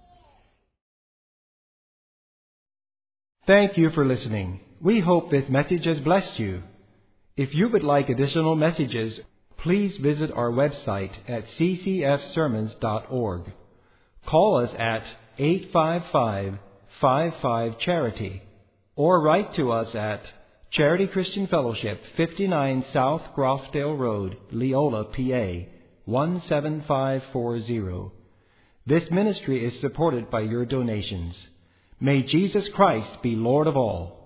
Thank you for listening. We hope this message has blessed you. If you would like additional messages, please visit our website at c c f sermons dot org. Call us at eight five five, five five, charity or write to us at Charity Christian Fellowship, fifty-nine South Grofdale Road, Leola, P A one seven five four zero. This ministry is supported by your donations. May Jesus Christ be Lord of all.